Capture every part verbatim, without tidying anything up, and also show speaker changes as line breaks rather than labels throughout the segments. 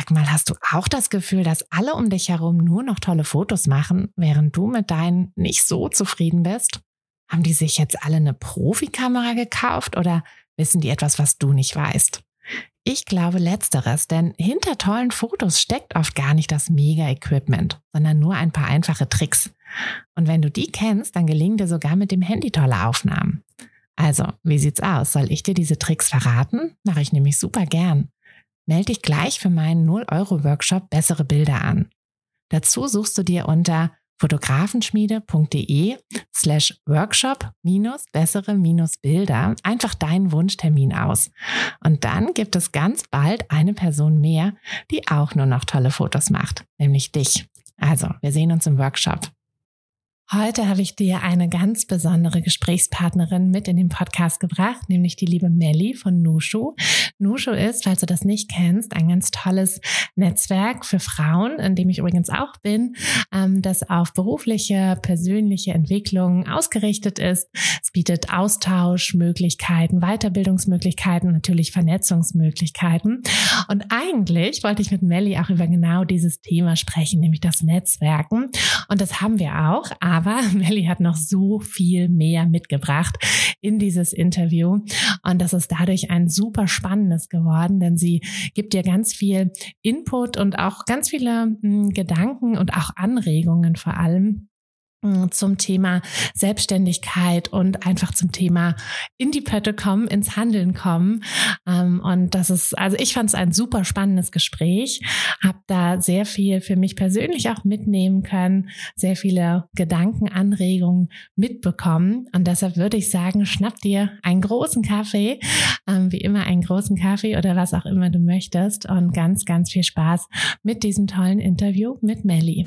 Sag mal, hast du auch das Gefühl, dass alle um dich herum nur noch tolle Fotos machen, während du mit deinen nicht so zufrieden bist? Haben die sich jetzt alle eine Profikamera gekauft oder wissen die etwas, was du nicht weißt? Ich glaube letzteres, denn hinter tollen Fotos steckt oft gar nicht das Mega-Equipment, sondern nur ein paar einfache Tricks. Und wenn du die kennst, dann gelingen dir sogar mit dem Handy tolle Aufnahmen. Also, wie sieht's aus? Soll ich dir diese Tricks verraten? Mache ich nämlich super gern. Melde dich gleich für meinen null Euro Workshop Bessere Bilder an. Dazu suchst du dir unter fotografenschmiede.de slash Workshop minus bessere minus Bilder einfach deinen Wunschtermin aus. Und dann gibt es ganz bald eine Person mehr, die auch nur noch tolle Fotos macht, nämlich dich. Also, wir sehen uns im Workshop. Heute habe ich dir eine ganz besondere Gesprächspartnerin mit in den Podcast gebracht, nämlich die liebe Melli von Nushu. Nushu ist, falls du das nicht kennst, ein ganz tolles Netzwerk für Frauen, in dem ich übrigens auch bin, das auf berufliche, persönliche Entwicklung ausgerichtet ist. Es bietet Austauschmöglichkeiten, Weiterbildungsmöglichkeiten, natürlich Vernetzungsmöglichkeiten. Und eigentlich wollte ich mit Melli auch über genau dieses Thema sprechen, nämlich das Netzwerken. Und das haben wir auch. Aber Melli hat noch so viel mehr mitgebracht in dieses Interview und das ist dadurch ein super spannendes geworden, denn sie gibt dir ganz viel Input und auch ganz viele mh, Gedanken und auch Anregungen vor allem zum Thema Selbstständigkeit und einfach zum Thema in die Pötte kommen, ins Handeln kommen. Und das ist, also ich fand es ein super spannendes Gespräch, habe da sehr viel für mich persönlich auch mitnehmen können, sehr viele Gedanken, Anregungen mitbekommen. Und deshalb würde ich sagen, schnapp dir einen großen Kaffee, wie immer einen großen Kaffee oder was auch immer du möchtest und ganz, ganz viel Spaß mit diesem tollen Interview mit Melli.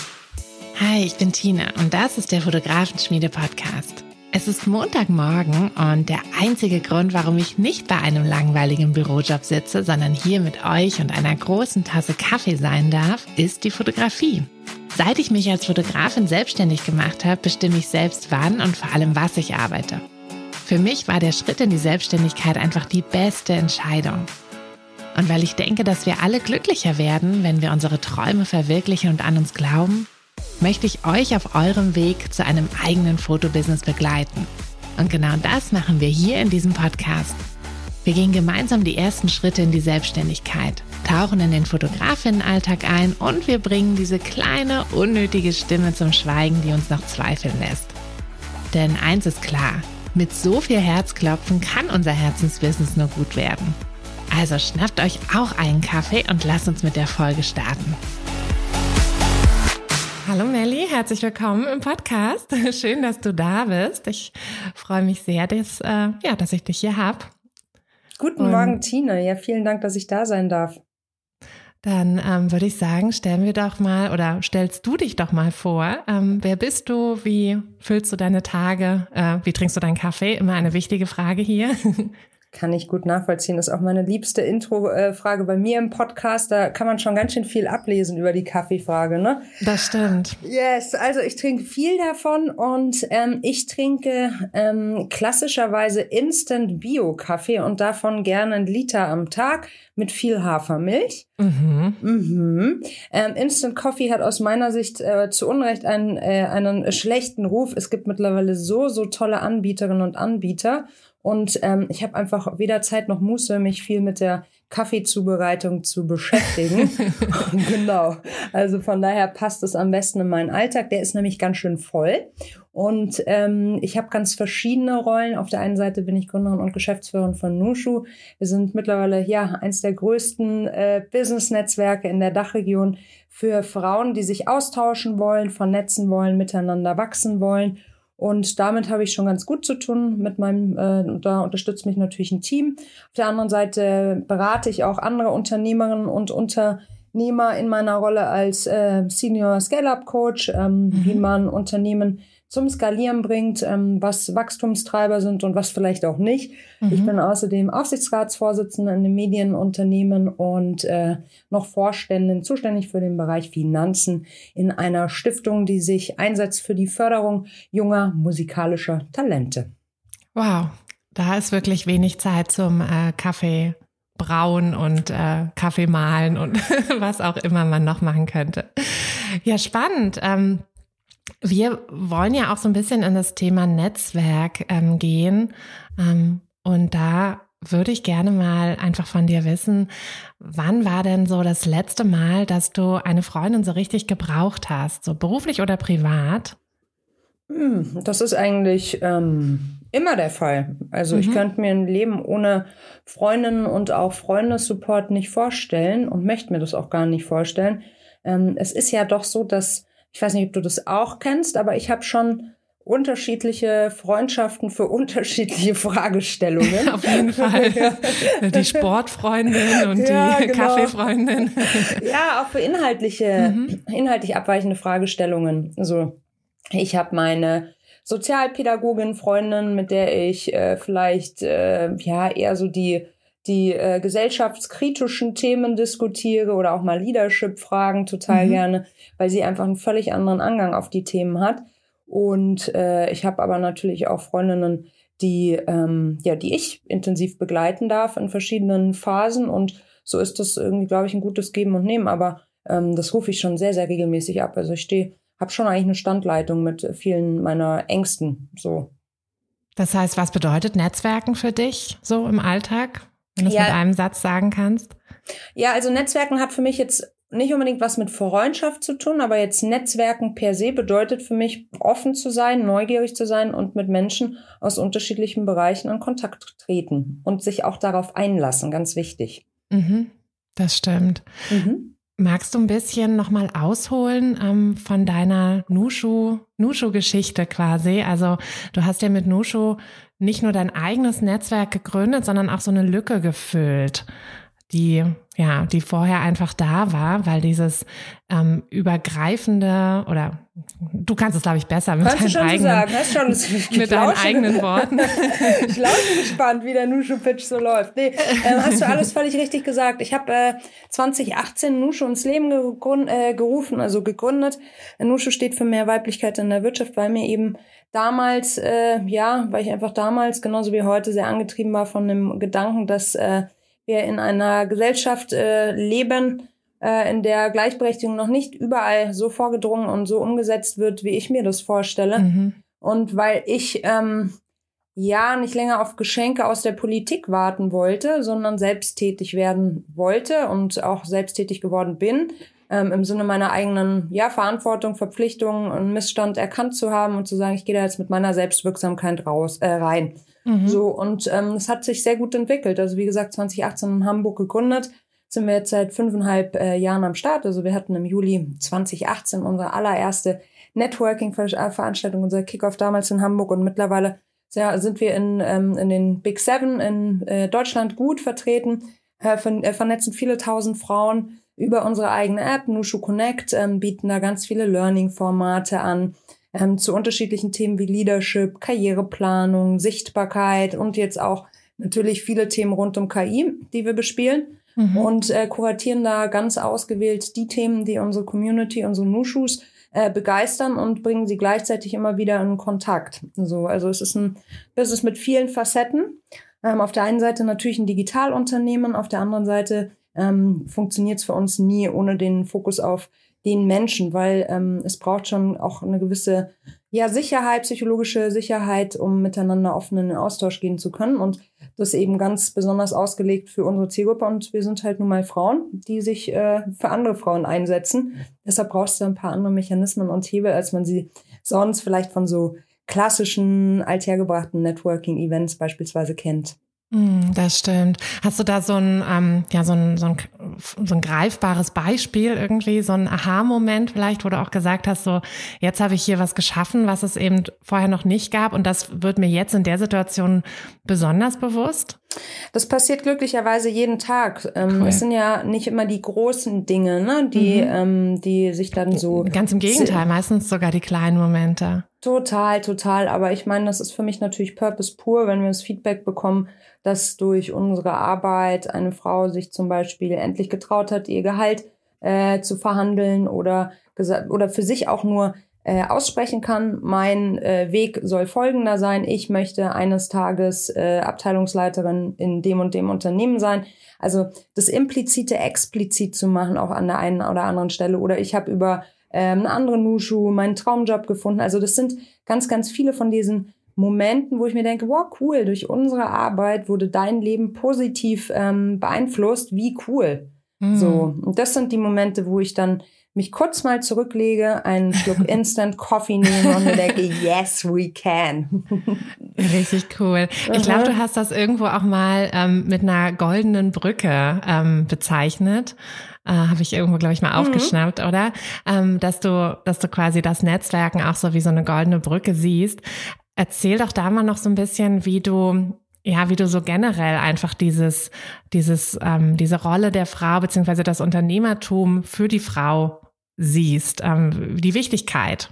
Hi, ich bin Tina und das ist der Fotografenschmiede-Podcast. Es ist Montagmorgen und der einzige Grund, warum ich nicht bei einem langweiligen Bürojob sitze, sondern hier mit euch und einer großen Tasse Kaffee sein darf, ist die Fotografie. Seit ich mich als Fotografin selbstständig gemacht habe, bestimme ich selbst wann und vor allem was ich arbeite. Für mich war der Schritt in die Selbstständigkeit einfach die beste Entscheidung. Und weil ich denke, dass wir alle glücklicher werden, wenn wir unsere Träume verwirklichen und an uns glauben, möchte ich euch auf eurem Weg zu einem eigenen Fotobusiness begleiten. Und genau das machen wir hier in diesem Podcast. Wir gehen gemeinsam die ersten Schritte in die Selbstständigkeit, tauchen in den Fotografinnenalltag ein und wir bringen diese kleine, unnötige Stimme zum Schweigen, die uns noch zweifeln lässt. Denn eins ist klar, mit so viel Herzklopfen kann unser Herzensbusiness nur gut werden. Also schnappt euch auch einen Kaffee und lasst uns mit der Folge starten. Hallo Melli, herzlich willkommen im Podcast. Schön, dass du da bist. Ich freue mich sehr, dass, äh, ja, dass ich dich hier habe.
Guten Und Morgen, Tina. Ja, vielen Dank, dass ich da sein darf.
Dann ähm, würde ich sagen, stellen wir doch mal oder stellst du dich doch mal vor. Ähm, wer bist du? Wie füllst du deine Tage? Äh, wie trinkst du deinen Kaffee? Immer eine wichtige Frage hier.
Kann ich gut nachvollziehen. Das ist auch meine liebste Intro-Frage bei mir im Podcast. Da kann man schon ganz schön viel ablesen über die Kaffeefrage, ne?
Das stimmt.
Yes, also ich trinke viel davon und ähm, ich trinke ähm, klassischerweise Instant Bio-Kaffee und davon gerne einen Liter am Tag mit viel Hafermilch. Mhm. Mhm. Ähm, Instant Coffee hat aus meiner Sicht äh, zu Unrecht einen, äh, einen schlechten Ruf. Es gibt mittlerweile so, so tolle Anbieterinnen und Anbieter. Und ähm, ich habe einfach weder Zeit noch Muße, mich viel mit der Kaffeezubereitung zu beschäftigen. Genau. Also von daher passt es am besten in meinen Alltag. Der ist nämlich ganz schön voll. Und ähm, ich habe ganz verschiedene Rollen. Auf der einen Seite bin ich Gründerin und Geschäftsführerin von Nushu. Wir sind mittlerweile ja eins der größten äh, Business-Netzwerke in der Dachregion für Frauen, die sich austauschen wollen, vernetzen wollen, miteinander wachsen wollen. Und damit habe ich schon ganz gut zu tun mit meinem, äh, da unterstützt mich natürlich ein Team. Auf der anderen Seite berate ich auch andere Unternehmerinnen und Unternehmer in meiner Rolle als äh, Senior Scale-Up Coach, ähm, mhm. wie man Unternehmen zum Skalieren bringt, ähm, was Wachstumstreiber sind und was vielleicht auch nicht. Mhm. Ich bin außerdem Aufsichtsratsvorsitzende in einem Medienunternehmen und äh, noch Vorständin, zuständig für den Bereich Finanzen in einer Stiftung, die sich einsetzt für die Förderung junger musikalischer Talente.
Wow, da ist wirklich wenig Zeit zum äh, Kaffee brauen und äh, Kaffee mahlen und was auch immer man noch machen könnte. Ja, spannend. Ähm, wir wollen ja auch so ein bisschen in das Thema Netzwerk ähm, gehen. Ähm, und da würde ich gerne mal einfach von dir wissen, wann war denn so das letzte Mal, dass du eine Freundin so richtig gebraucht hast, so beruflich oder privat?
Das ist eigentlich ähm, immer der Fall. Also mhm. ich könnte mir ein Leben ohne Freundinnen und auch Freundessupport nicht vorstellen und möchte mir das auch gar nicht vorstellen. Ähm, es ist ja doch so, dass, ich weiß nicht, ob du das auch kennst, aber ich habe schon unterschiedliche Freundschaften für unterschiedliche Fragestellungen.
Auf jeden Fall. Die Sportfreundin und ja, die genau. Kaffeefreundin.
Ja, auch für inhaltliche, mhm. inhaltlich abweichende Fragestellungen. Also ich habe meine Sozialpädagogin, Freundin, mit der ich äh, vielleicht äh, ja eher so die die äh, gesellschaftskritischen Themen diskutiere oder auch mal Leadership-Fragen total mhm. gerne, weil sie einfach einen völlig anderen Angang auf die Themen hat. Und äh, ich habe aber natürlich auch Freundinnen, die ähm, ja, die ich intensiv begleiten darf in verschiedenen Phasen. Und so ist das irgendwie, glaube ich, ein gutes Geben und Nehmen. Aber ähm, das rufe ich schon sehr, sehr regelmäßig ab. Also ich stehe, habe schon eigentlich eine Standleitung mit vielen meiner Ängsten. So.
Das heißt, was bedeutet Netzwerken für dich so im Alltag, wenn du es
ja,
mit einem Satz sagen kannst?
Ja, also Netzwerken hat für mich jetzt nicht unbedingt was mit Freundschaft zu tun, aber jetzt Netzwerken per se bedeutet für mich, offen zu sein, neugierig zu sein und mit Menschen aus unterschiedlichen Bereichen in Kontakt treten und sich auch darauf einlassen, ganz wichtig.
Mhm, das stimmt. Mhm. Magst du ein bisschen nochmal ausholen ähm, von deiner Nushu, Nushu-Geschichte quasi? Also du hast ja mit Nushu nicht nur dein eigenes Netzwerk gegründet, sondern auch so eine Lücke gefüllt, die ja, die vorher einfach da war, weil dieses ähm, übergreifende oder du kannst es, glaube ich, besser mit
Kannst
deinen eigenen,
sagen. Hast schon, das
mit deinen eigenen Worten.
Ich lausche gespannt, wie der Nushu-Pitch so läuft. Nee, äh, hast du alles völlig richtig gesagt. Ich habe äh, zwanzig achtzehn Nushu ins Leben gegrund, äh, gerufen, also gegründet. Nushu steht für mehr Weiblichkeit in der Wirtschaft, weil mir eben damals, äh, ja, weil ich einfach damals, genauso wie heute, sehr angetrieben war von dem Gedanken, dass äh, wir in einer Gesellschaft äh, leben, äh, in der Gleichberechtigung noch nicht überall so vorgedrungen und so umgesetzt wird, wie ich mir das vorstelle. Mhm. Und weil ich ähm, ja nicht länger auf Geschenke aus der Politik warten wollte, sondern selbsttätig werden wollte und auch selbsttätig geworden bin, ähm, im Sinne meiner eigenen ja Verantwortung, Verpflichtungen und Missstand erkannt zu haben und zu sagen, ich gehe da jetzt mit meiner Selbstwirksamkeit raus äh, rein. Mhm. So, und ähm, es hat sich sehr gut entwickelt. Also wie gesagt, zwanzig achtzehn in Hamburg gegründet, sind wir jetzt seit fünfeinhalb äh, Jahren am Start. Also wir hatten im Juli zwanzig achtzehn unsere allererste Networking-Veranstaltung, unser Kickoff damals in Hamburg, und mittlerweile ja, sind wir in ähm, in den Big Seven in äh, Deutschland gut vertreten, äh, ver- äh, vernetzen viele tausend Frauen über unsere eigene App, Nushu Connect, ähm, bieten da ganz viele Learning-Formate an, Ähm, zu unterschiedlichen Themen wie Leadership, Karriereplanung, Sichtbarkeit und jetzt auch natürlich viele Themen rund um K I, die wir bespielen. Mhm. Und äh, kuratieren da ganz ausgewählt die Themen, die unsere Community, unsere Nushus äh, begeistern, und bringen sie gleichzeitig immer wieder in Kontakt. So, also es ist ein Business mit vielen Facetten. Ähm, auf der einen Seite natürlich ein Digitalunternehmen, auf der anderen Seite ähm, funktioniert es für uns nie ohne den Fokus auf den Menschen, weil ähm, es braucht schon auch eine gewisse ja Sicherheit, psychologische Sicherheit, um miteinander offen in den Austausch gehen zu können. Und das ist eben ganz besonders ausgelegt für unsere Zielgruppe. Und wir sind halt nun mal Frauen, die sich äh, für andere Frauen einsetzen. Deshalb brauchst du ein paar andere Mechanismen und Hebel, als man sie sonst vielleicht von so klassischen, althergebrachten Networking-Events beispielsweise kennt.
Das stimmt. Hast du da so ein, ähm, ja, so ein, so ein, so ein greifbares Beispiel irgendwie, so ein Aha-Moment vielleicht, wo du auch gesagt hast, so, jetzt habe ich hier was geschaffen, was es eben vorher noch nicht gab, und das wird mir jetzt in der Situation besonders bewusst?
Das passiert glücklicherweise jeden Tag. Ähm, cool. Es sind ja nicht immer die großen Dinge, ne, die, mhm. ähm, die sich dann so...
Ganz im Gegenteil, meistens sogar die kleinen Momente.
Total, total. Aber ich meine, das ist für mich natürlich Purpose pur, wenn wir das Feedback bekommen, dass durch unsere Arbeit eine Frau sich zum Beispiel endlich getraut hat, ihr Gehalt äh, zu verhandeln oder gesa- oder für sich auch nur äh, aussprechen kann. Mein äh, Weg soll folgender sein. Ich möchte eines Tages äh, Abteilungsleiterin in dem und dem Unternehmen sein. Also das Implizite explizit zu machen, auch an der einen oder anderen Stelle. Oder ich habe über ähm, eine andere Nushu meinen Traumjob gefunden. Also das sind ganz, ganz viele von diesen Momenten, wo ich mir denke, wow, cool, durch unsere Arbeit wurde dein Leben positiv ähm, beeinflusst. Wie cool. Mhm. So, und das sind die Momente, wo ich dann mich kurz mal zurücklege, einen Schluck Instant Coffee nehme und mir denke, yes, we can.
Richtig cool. Ich glaube, du hast das irgendwo auch mal ähm, mit einer goldenen Brücke ähm, bezeichnet. Äh, habe ich irgendwo, glaube ich, mal aufgeschnappt, mhm. oder? Ähm, dass du, dass du quasi das Netzwerken auch so wie so eine goldene Brücke siehst. Erzähl doch da mal noch so ein bisschen, wie du, ja, wie du so generell einfach dieses, dieses, ähm, diese Rolle der Frau beziehungsweise das Unternehmertum für die Frau siehst, ähm, die Wichtigkeit.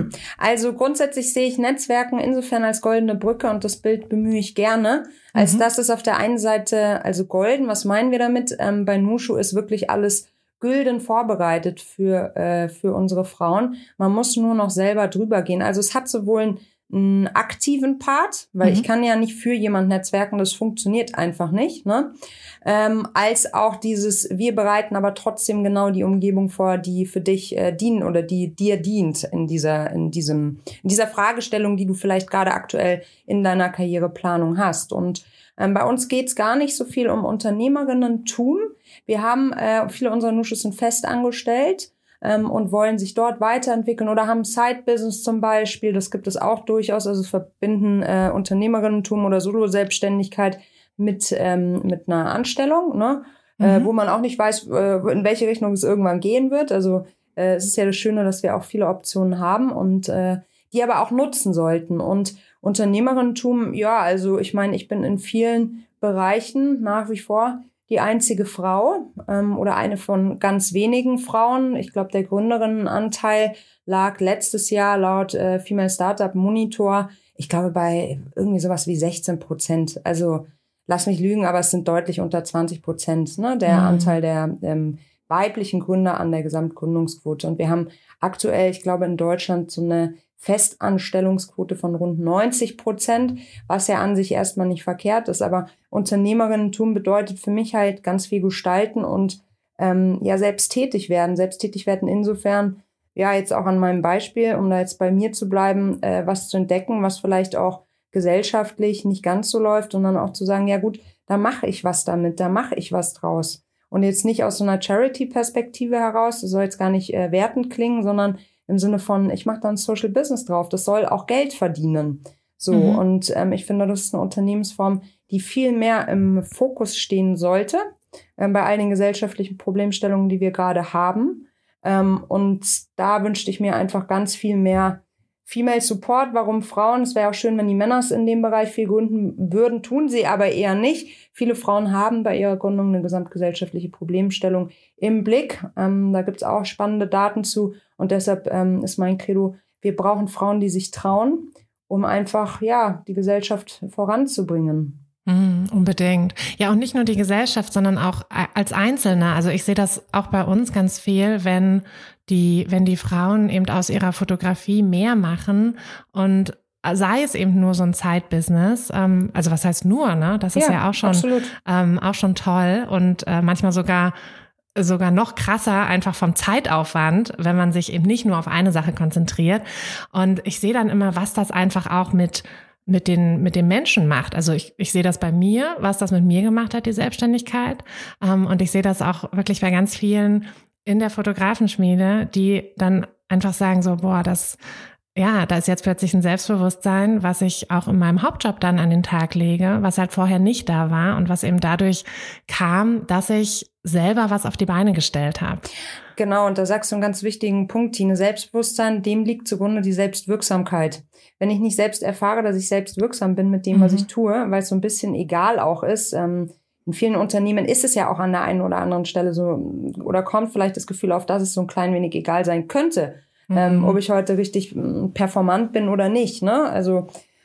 Also grundsätzlich sehe ich Netzwerken insofern als goldene Brücke und das Bild bemühe ich gerne, als mhm. dass es auf der einen Seite, also golden, was meinen wir damit? Ähm, bei Nushu ist wirklich alles gülden vorbereitet für, äh, für unsere Frauen. Man muss nur noch selber drüber gehen. Also es hat sowohl ein einen aktiven Part, weil mhm. ich kann ja nicht für jemand netzwerken, das funktioniert einfach nicht, ne? Ähm, als auch dieses, wir bereiten aber trotzdem genau die Umgebung vor, die für dich äh, dienen oder die dir dient in dieser, in diesem, in dieser Fragestellung, die du vielleicht gerade aktuell in deiner Karriereplanung hast. Und ähm, bei uns geht's gar nicht so viel um Unternehmerinnentum. Wir haben, äh, viele unserer Nushus sind fest angestellt, Ähm, und wollen sich dort weiterentwickeln oder haben Side-Business zum Beispiel. Das gibt es auch durchaus. Also es verbinden äh, Unternehmerinnentum oder Solo-Selbstständigkeit mit ähm, mit einer Anstellung, ne? Mhm. Äh, wo man auch nicht weiß, äh, in welche Richtung es irgendwann gehen wird. Also äh, es ist ja das Schöne, dass wir auch viele Optionen haben und äh, die aber auch nutzen sollten. Und Unternehmerinnentum, ja, also ich meine, ich bin in vielen Bereichen nach wie vor die einzige Frau ähm, oder eine von ganz wenigen Frauen. Ich glaube, der Gründerinnenanteil lag letztes Jahr laut äh, Female Startup Monitor, ich glaube, bei irgendwie sowas wie sechzehn Prozent. Also lass mich lügen, aber es sind deutlich unter zwanzig Prozent, ne, der mhm. Anteil der ähm, weiblichen Gründer an der Gesamtgründungsquote. Und wir haben aktuell, ich glaube, in Deutschland so eine Festanstellungsquote von rund neunzig Prozent, was ja an sich erstmal nicht verkehrt ist. Aber Unternehmerinnentum bedeutet für mich halt ganz viel gestalten und ähm, ja selbst tätig werden. Selbst tätig werden insofern, ja jetzt auch an meinem Beispiel, um da jetzt bei mir zu bleiben, äh, was zu entdecken, was vielleicht auch gesellschaftlich nicht ganz so läuft und dann auch zu sagen, ja gut, da mache ich was damit, da mache ich was draus. Und jetzt nicht aus so einer Charity-Perspektive heraus, das soll jetzt gar nicht äh, wertend klingen, sondern im Sinne von, ich mache da ein Social Business drauf, das soll auch Geld verdienen. So, mhm. und ähm, ich finde, das ist eine Unternehmensform, die viel mehr im Fokus stehen sollte, äh, bei all den gesellschaftlichen Problemstellungen, die wir gerade haben. Ähm, und da wünschte ich mir einfach ganz viel mehr Female Support. Warum Frauen? Es wäre auch schön, wenn die Männer es in dem Bereich viel gründen würden, tun sie aber eher nicht. Viele Frauen haben bei ihrer Gründung eine gesamtgesellschaftliche Problemstellung im Blick. Ähm, da gibt es auch spannende Daten zu. Und deshalb ähm, ist mein Credo, wir brauchen Frauen, die sich trauen, um einfach ja die Gesellschaft voranzubringen.
Mm, unbedingt. Ja, und nicht nur die Gesellschaft, sondern auch als Einzelne. Also ich sehe das auch bei uns ganz viel, wenn die, wenn die Frauen eben aus ihrer Fotografie mehr machen und sei es eben nur so ein Side-Business, ähm, also was heißt nur, ne? Das ist ja, ja auch schon, ähm, auch schon toll und äh, manchmal sogar sogar noch krasser einfach vom Zeitaufwand, wenn man sich eben nicht nur auf eine Sache konzentriert. Und ich sehe dann immer, was das einfach auch mit mit den mit den Menschen macht. Also ich ich sehe das bei mir, was das mit mir gemacht hat, die Selbstständigkeit. Ähm, und ich sehe das auch wirklich bei ganz vielen in der Fotografenschmiede, die dann einfach sagen so, boah, das ja, da ist jetzt plötzlich ein Selbstbewusstsein, was ich auch in meinem Hauptjob dann an den Tag lege, was halt vorher nicht da war und was eben dadurch kam, dass ich selber was auf die Beine gestellt habe.
Genau, und da sagst du einen ganz wichtigen Punkt, Tine. Selbstbewusstsein, dem liegt zugrunde die Selbstwirksamkeit. Wenn ich nicht selbst erfahre, dass ich selbst wirksam bin mit dem, mhm. was ich tue, weil es so ein bisschen egal auch ist, ähm, in vielen Unternehmen ist es ja auch an der einen oder anderen Stelle so, oder kommt vielleicht das Gefühl auf, dass es so ein klein wenig egal sein könnte, mhm. ähm, ob ich heute richtig performant bin oder nicht, ne? Also,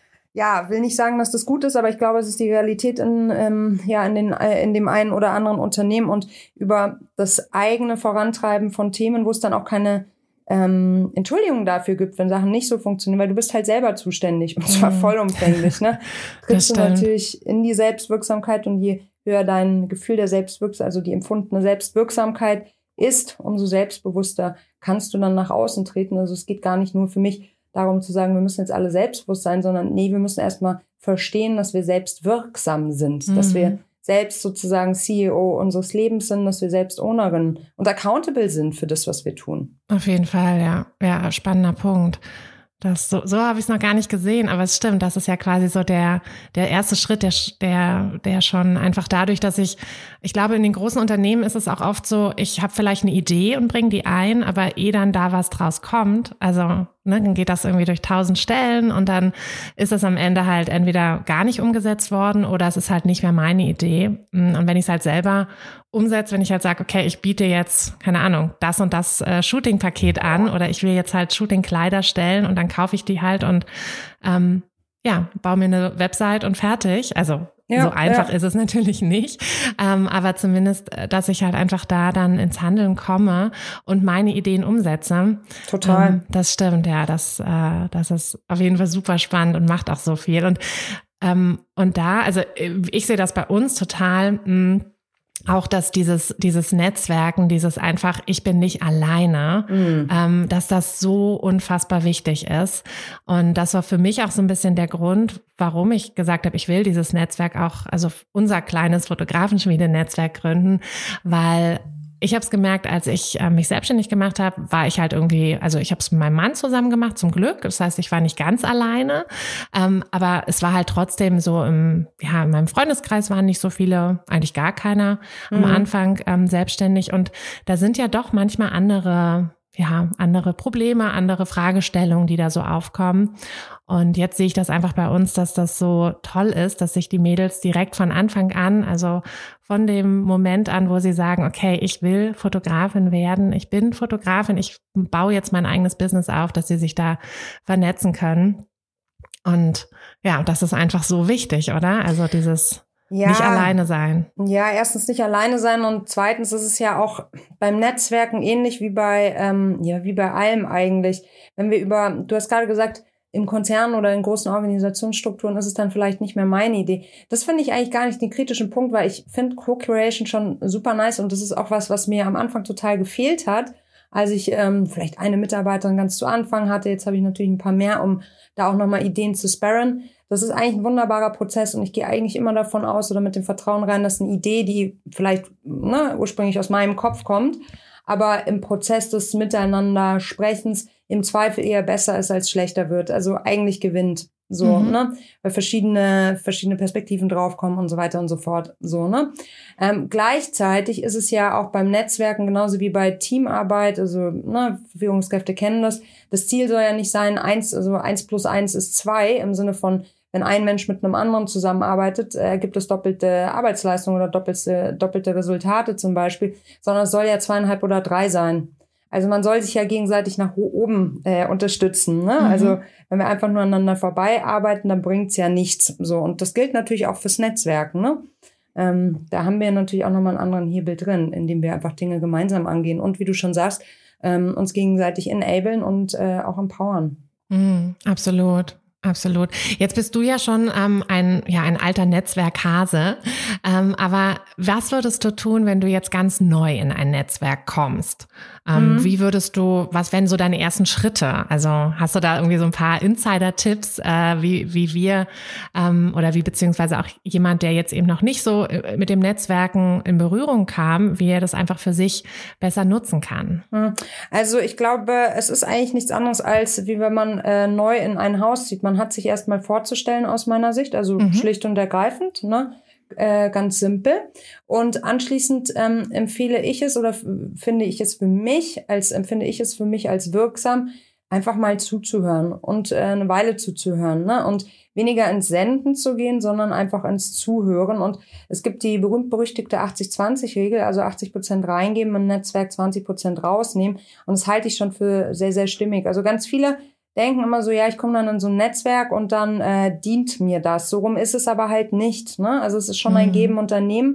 ja, will nicht sagen, dass das gut ist, aber ich glaube, es ist die Realität in, ähm, ja, in den, äh, in dem einen oder anderen Unternehmen und über das eigene Vorantreiben von Themen, wo es dann auch keine ähm, Entschuldigung dafür gibt, wenn Sachen nicht so funktionieren, weil du bist halt selber zuständig und zwar vollumfänglich. Ne? Trittst du natürlich in die Selbstwirksamkeit und je höher dein Gefühl der Selbstwirksamkeit, also die empfundene Selbstwirksamkeit ist, umso selbstbewusster kannst du dann nach außen treten. Also es geht gar nicht nur für mich darum zu sagen, wir müssen jetzt alle selbstbewusst sein, sondern nee, wir müssen erstmal verstehen, dass wir selbstwirksam sind, mhm. dass wir selbst sozusagen C E O unseres Lebens sind, dass wir selbst Ownerin und accountable sind für das, was wir tun.
Auf jeden Fall, ja. Ja, spannender Punkt. Das, so so habe ich es noch gar nicht gesehen, aber es stimmt, das ist ja quasi so der der erste Schritt, der der der schon einfach dadurch, dass ich, ich glaube, in den großen Unternehmen ist es auch oft so, ich habe vielleicht eine Idee und bringe die ein, aber ehe dann da was draus kommt, also ne, dann geht das irgendwie durch tausend Stellen und dann ist es am Ende halt entweder gar nicht umgesetzt worden oder es ist halt nicht mehr meine Idee. Und wenn ich es halt selber umsetze, wenn ich halt sage, okay, ich biete jetzt, keine Ahnung, das und das äh, Shooting-Paket an oder ich will jetzt halt Shooting-Kleider stellen und dann kaufe ich die halt und ähm, ja, baue mir eine Website und fertig. Also ja, so einfach ja. ist es natürlich nicht, ähm, aber zumindest, dass ich halt einfach da dann ins Handeln komme und meine Ideen umsetze.
Total.
Ähm, das stimmt, ja, das, äh, das ist auf jeden Fall super spannend und macht auch so viel. Und ähm, und da, also ich sehe das bei uns total. Mh, Auch, dass dieses dieses Netzwerken, dieses einfach, ich bin nicht alleine, mm. ähm, dass das so unfassbar wichtig ist. Und das war für mich auch so ein bisschen der Grund, warum ich gesagt habe, ich will dieses Netzwerk auch, also unser kleines Fotografenschmiede-Netzwerk gründen, weil ich habe es gemerkt, als ich äh, mich selbstständig gemacht habe, war ich halt irgendwie, also ich habe es mit meinem Mann zusammen gemacht, zum Glück. Das heißt, ich war nicht ganz alleine, ähm, aber es war halt trotzdem so, im, ja, in meinem Freundeskreis waren nicht so viele, eigentlich gar keiner mhm. am Anfang ähm, selbstständig. Und da sind ja doch manchmal andere, ja, andere Probleme, andere Fragestellungen, die da so aufkommen. Und jetzt sehe ich das einfach bei uns, dass das so toll ist, dass sich die Mädels direkt von Anfang an, also von dem Moment an, wo sie sagen, okay, ich will Fotografin werden, ich bin Fotografin, ich baue jetzt mein eigenes Business auf, dass sie sich da vernetzen können. Und ja, das ist einfach so wichtig, oder? Also dieses ja, nicht alleine sein.
Ja, erstens nicht alleine sein und zweitens ist es ja auch beim Netzwerken ähnlich wie bei, ähm, ja, wie bei allem eigentlich. Wenn wir über, du hast gerade gesagt, im Konzern oder in großen Organisationsstrukturen ist es dann vielleicht nicht mehr meine Idee. Das finde ich eigentlich gar nicht den kritischen Punkt, weil ich finde Co-Creation schon super nice und das ist auch was, was mir am Anfang total gefehlt hat, als ich ähm, vielleicht eine Mitarbeiterin ganz zu Anfang hatte. Jetzt habe ich natürlich ein paar mehr, um da auch nochmal Ideen zu sparren. Das ist eigentlich ein wunderbarer Prozess und ich gehe eigentlich immer davon aus oder mit dem Vertrauen rein, dass eine Idee, die vielleicht ne, ursprünglich aus meinem Kopf kommt, aber im Prozess des Miteinander-Sprechens im Zweifel eher besser ist als schlechter wird. Also eigentlich gewinnt. So, mhm. ne? Weil verschiedene, verschiedene Perspektiven draufkommen und so weiter und so fort. So, ne? Ähm, gleichzeitig ist es ja auch beim Netzwerken genauso wie bei Teamarbeit, also, ne, Führungskräfte kennen das. Das Ziel soll ja nicht sein, eins, also eins plus eins ist zwei, im Sinne von, wenn ein Mensch mit einem anderen zusammenarbeitet, äh, gibt es doppelte Arbeitsleistung oder doppelte, doppelte Resultate zum Beispiel, sondern es soll ja zweieinhalb oder drei sein. Also man soll sich ja gegenseitig nach oben äh, unterstützen. Ne? Mhm. Also wenn wir einfach nur aneinander vorbei arbeiten, dann bringt's ja nichts. So, und das gilt natürlich auch fürs Netzwerken. Ne? Ähm, da haben wir natürlich auch nochmal einen anderen Hebel drin, indem wir einfach Dinge gemeinsam angehen und wie du schon sagst, ähm, uns gegenseitig enablen und äh, auch empowern.
Mhm, absolut. Absolut. Jetzt bist du ja schon ähm, ein ja ein alter Netzwerkhase, ähm, aber was würdest du tun, wenn du jetzt ganz neu in ein Netzwerk kommst? Ähm, mhm. Wie würdest du, was wären so deine ersten Schritte? Also hast du da irgendwie so ein paar Insider-Tipps, äh, wie wie wir ähm, oder wie beziehungsweise auch jemand, der jetzt eben noch nicht so mit dem Netzwerken in Berührung kam, wie er das einfach für sich besser nutzen kann?
Also ich glaube, es ist eigentlich nichts anderes als wie wenn man äh, neu in ein Haus zieht. Man hat sich erstmal vorzustellen aus meiner Sicht, also mhm. schlicht und ergreifend, ne? Äh, ganz simpel. Und anschließend ähm, empfehle ich es oder f- finde ich es für mich, als empfinde ich es für mich als wirksam, einfach mal zuzuhören und äh, eine Weile zuzuhören, ne? Und weniger ins Senden zu gehen, sondern einfach ins Zuhören. Und es gibt die berühmt-berüchtigte achtzig zwanzig Regel, also achtzig Prozent reingeben im Netzwerk, zwanzig Prozent rausnehmen. Und das halte ich schon für sehr, sehr stimmig. Also ganz viele denken immer so, ja, ich komme dann in so ein Netzwerk und dann äh, dient mir das. So rum ist es aber halt nicht. Ne? Also es ist schon mhm. ein Geben und ein Nehmen.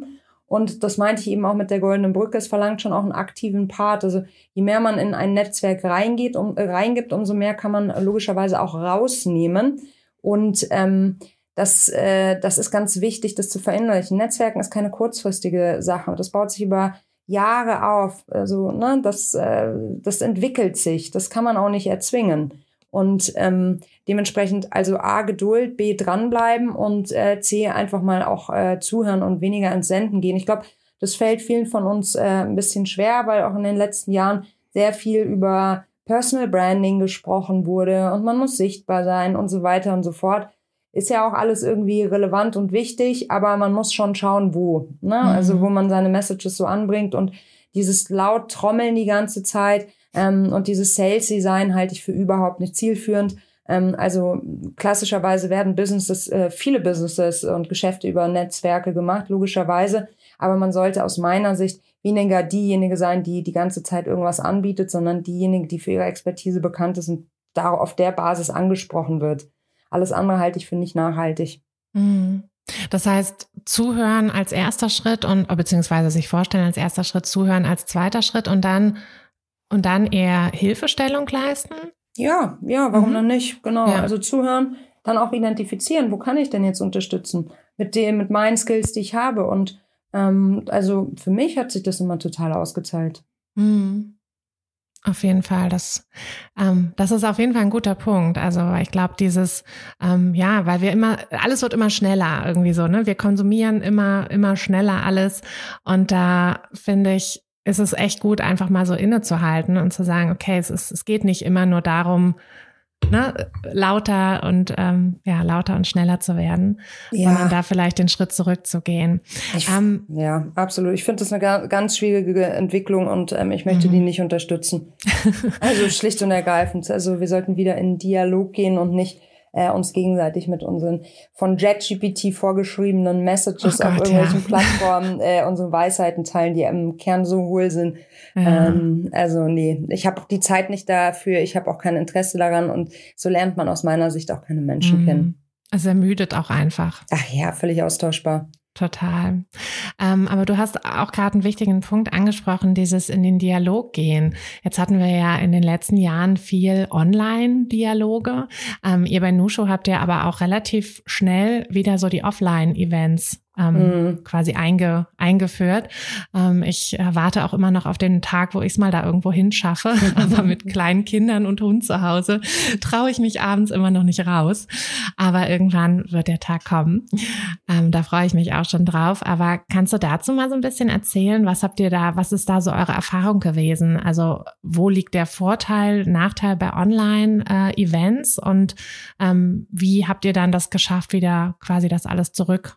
Und das meinte ich eben auch mit der goldenen Brücke. Es verlangt schon auch einen aktiven Part. Also je mehr man in ein Netzwerk reingeht, um, äh, reingibt, umso mehr kann man logischerweise auch rausnehmen. Und ähm, das, äh, das ist ganz wichtig, das zu verinnerlichen. Netzwerken ist keine kurzfristige Sache. Das baut sich über Jahre auf. Also ne, das, äh, das entwickelt sich. Das kann man auch nicht erzwingen. Und ähm, dementsprechend also A, Geduld, B, dranbleiben und äh, C, einfach mal auch äh, zuhören und weniger ins Senden gehen. Ich glaube, das fällt vielen von uns äh, ein bisschen schwer, weil auch in den letzten Jahren sehr viel über Personal Branding gesprochen wurde und man muss sichtbar sein und so weiter und so fort. Ist ja auch alles irgendwie relevant und wichtig, aber man muss schon schauen, wo. Ne? Mhm. Also wo man seine Messages so anbringt und dieses laut Trommeln die ganze Zeit, Ähm, und dieses Sales-Design halte ich für überhaupt nicht zielführend. Ähm, also klassischerweise werden Businesses, äh, viele Businesses und Geschäfte über Netzwerke gemacht, logischerweise. Aber man sollte aus meiner Sicht weniger diejenige sein, die die ganze Zeit irgendwas anbietet, sondern diejenige, die für ihre Expertise bekannt ist und da auf der Basis angesprochen wird. Alles andere halte ich für nicht nachhaltig.
Mhm. Das heißt, zuhören als erster Schritt und beziehungsweise sich vorstellen als erster Schritt, zuhören als zweiter Schritt und dann Und dann eher Hilfestellung leisten?
Ja, ja, warum mhm. dann nicht? Genau,
ja.
Also zuhören, dann auch identifizieren, wo kann ich denn jetzt unterstützen? Mit dem, mit meinen Skills, die ich habe. Und ähm, also für mich hat sich das immer total ausgezahlt.
Mhm. Auf jeden Fall, das, ähm, das ist auf jeden Fall ein guter Punkt. Also ich glaube, dieses, ähm, ja, weil wir immer, alles wird immer schneller irgendwie so, ne? Wir konsumieren immer, immer schneller alles. Und da finde ich, ist es echt gut, einfach mal so innezuhalten und zu sagen, okay, es ist, es geht nicht immer nur darum, ne, lauter und ähm, ja, lauter und schneller zu werden, ja. sondern da vielleicht den Schritt zurückzugehen.
Ich, ähm, ja, absolut. Ich finde das eine ga- ganz schwierige Entwicklung und ähm, ich möchte mhm. die nicht unterstützen. Also schlicht und ergreifend. Also wir sollten wieder in Dialog gehen und nicht Äh, uns gegenseitig mit unseren von ChatGPT vorgeschriebenen Messages oh Gott, auf irgendwelchen ja. Plattformen äh, unsere Weisheiten teilen, die im Kern so hohl sind. Ja. Ähm, also nee, ich habe die Zeit nicht dafür, ich habe auch kein Interesse daran und so lernt man aus meiner Sicht auch keine Menschen mhm. kennen.
Es ermüdet auch einfach.
Ach ja, völlig austauschbar.
Total. Ähm, aber du hast auch gerade einen wichtigen Punkt angesprochen, dieses in den Dialog gehen. Jetzt hatten wir ja in den letzten Jahren viel Online-Dialoge. Ähm, ihr bei Nushu habt ja aber auch relativ schnell wieder so die Offline-Events ähm, mhm. quasi einge, eingeführt. Ähm, ich warte auch immer noch auf den Tag, wo ich es mal da irgendwo hinschaffe. Aber mit kleinen Kindern und Hund zu Hause traue ich mich abends immer noch nicht raus. Aber irgendwann wird der Tag kommen. Ähm, da freue ich mich auch schon drauf. Aber kannst du dazu mal so ein bisschen erzählen? Was habt ihr da, was ist da so eure Erfahrung gewesen? Also wo liegt der Vorteil, Nachteil bei Online-Events? Äh, und ähm, wie habt ihr dann das geschafft, wieder quasi das alles zurück?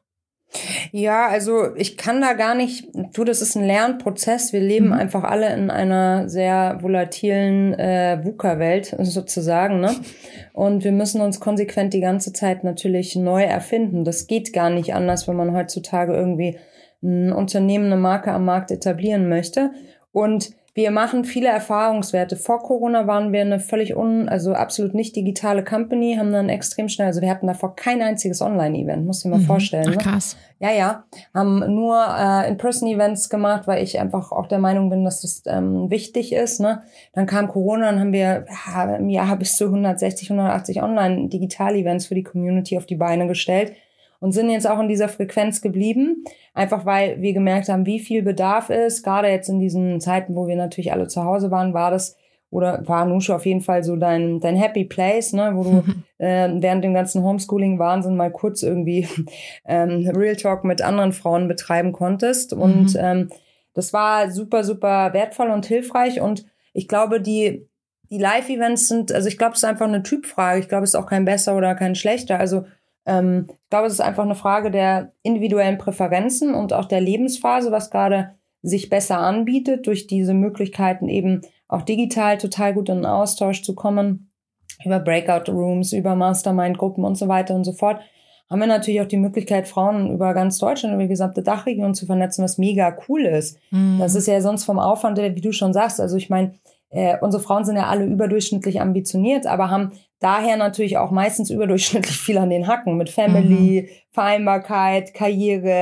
Ja, also ich kann da gar nicht, du, das ist ein Lernprozess. Wir leben mhm. einfach alle in einer sehr volatilen äh, VUCA-Welt sozusagen, ne? Und wir müssen uns konsequent die ganze Zeit natürlich neu erfinden. Das geht gar nicht anders, wenn man heutzutage irgendwie ein Unternehmen, eine Marke am Markt etablieren möchte. Und wir machen viele Erfahrungswerte. Vor Corona waren wir eine völlig un, also absolut nicht digitale Company, haben dann extrem schnell, also wir hatten davor kein einziges Online-Event, musst du dir mal mhm. vorstellen.
Ach, krass.
Ne? Ja, ja. Haben nur äh, In-Person-Events gemacht, weil ich einfach auch der Meinung bin, dass das ähm, wichtig ist. Ne? Dann kam Corona, dann haben wir ja, im Jahr bis zu hundertsechzig, hundertachtzig Online-Digital-Events für die Community auf die Beine gestellt. Und sind jetzt auch in dieser Frequenz geblieben, einfach weil wir gemerkt haben, wie viel Bedarf ist. Gerade jetzt in diesen Zeiten, wo wir natürlich alle zu Hause waren, war das, oder war Nushu auf jeden Fall so dein dein Happy Place, ne, wo du äh, während dem ganzen Homeschooling-Wahnsinn mal kurz irgendwie ähm, Real Talk mit anderen Frauen betreiben konntest. Und mhm. ähm, das war super, super wertvoll und hilfreich. Und ich glaube, die die Live-Events sind, also ich glaube, es ist einfach eine Typfrage. Ich glaube, es ist auch kein besser oder kein schlechter. Also Ähm, ich glaube, es ist einfach eine Frage der individuellen Präferenzen und auch der Lebensphase, was gerade sich besser anbietet, durch diese Möglichkeiten eben auch digital total gut in den Austausch zu kommen, über Breakout-Rooms, über Mastermind-Gruppen und so weiter und so fort, haben wir natürlich auch die Möglichkeit, Frauen über ganz Deutschland, über die gesamte Dachregion zu vernetzen, was mega cool ist. Mhm. Das ist ja sonst vom Aufwand, wie du schon sagst, also ich meine, äh, unsere Frauen sind ja alle überdurchschnittlich ambitioniert, aber haben daher natürlich auch meistens überdurchschnittlich viel an den Hacken mit Family, mhm. Vereinbarkeit, Karriere,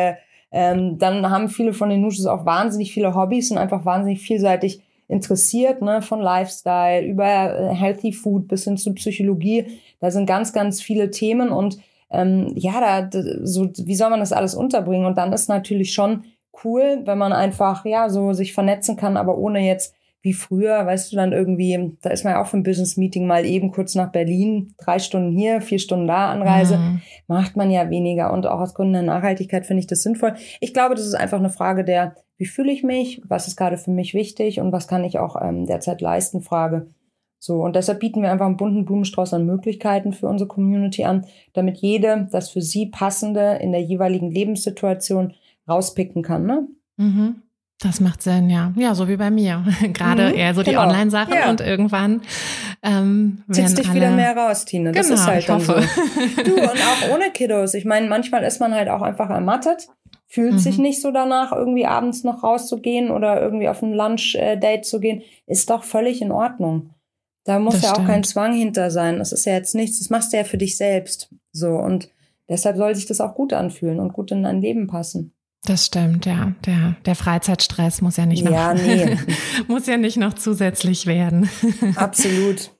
Ähm, dann haben viele von den Nushos auch wahnsinnig viele Hobbys, sind einfach wahnsinnig vielseitig interessiert, ne, von Lifestyle über äh, Healthy Food bis hin zu Psychologie. Da sind ganz, ganz viele Themen und ähm, ja, da so wie soll man das alles unterbringen? Und dann ist natürlich schon cool, wenn man einfach ja so sich vernetzen kann, aber ohne jetzt wie früher, weißt du, dann irgendwie, da ist man ja auch für ein Business-Meeting mal eben kurz nach Berlin, drei Stunden hier, vier Stunden da Anreise, mhm. macht man ja weniger. Und auch aus Gründen der Nachhaltigkeit finde ich das sinnvoll. Ich glaube, das ist einfach eine Frage der, wie fühle ich mich, was ist gerade für mich wichtig und was kann ich auch ähm, derzeit leisten, Frage. So, und deshalb bieten wir einfach einen bunten Blumenstrauß an Möglichkeiten für unsere Community an, damit jede das für sie passende in der jeweiligen Lebenssituation rauspicken kann, ne?
Mhm. Das macht Sinn, ja. Ja, so wie bei mir. Gerade mhm, eher so die genau. Online-Sachen ja. und irgendwann ähm,
ziehst dich alle... wieder mehr raus, Tine. Das
genau,
ist halt
ich hoffe.
So. Du, und auch ohne Kiddos. Ich meine, manchmal ist man halt auch einfach ermattet, fühlt mhm. sich nicht so danach, irgendwie abends noch rauszugehen oder irgendwie auf ein Lunch-Date zu gehen. Ist doch völlig in Ordnung. Da muss das ja stimmt. auch kein Zwang hinter sein. Das ist ja jetzt nichts, das machst du ja für dich selbst. So, und deshalb soll sich das auch gut anfühlen und gut in dein Leben passen.
Das stimmt, ja. Der, der Freizeitstress muss ja nicht noch,
ja, nee.
muss ja nicht noch zusätzlich werden.
Absolut.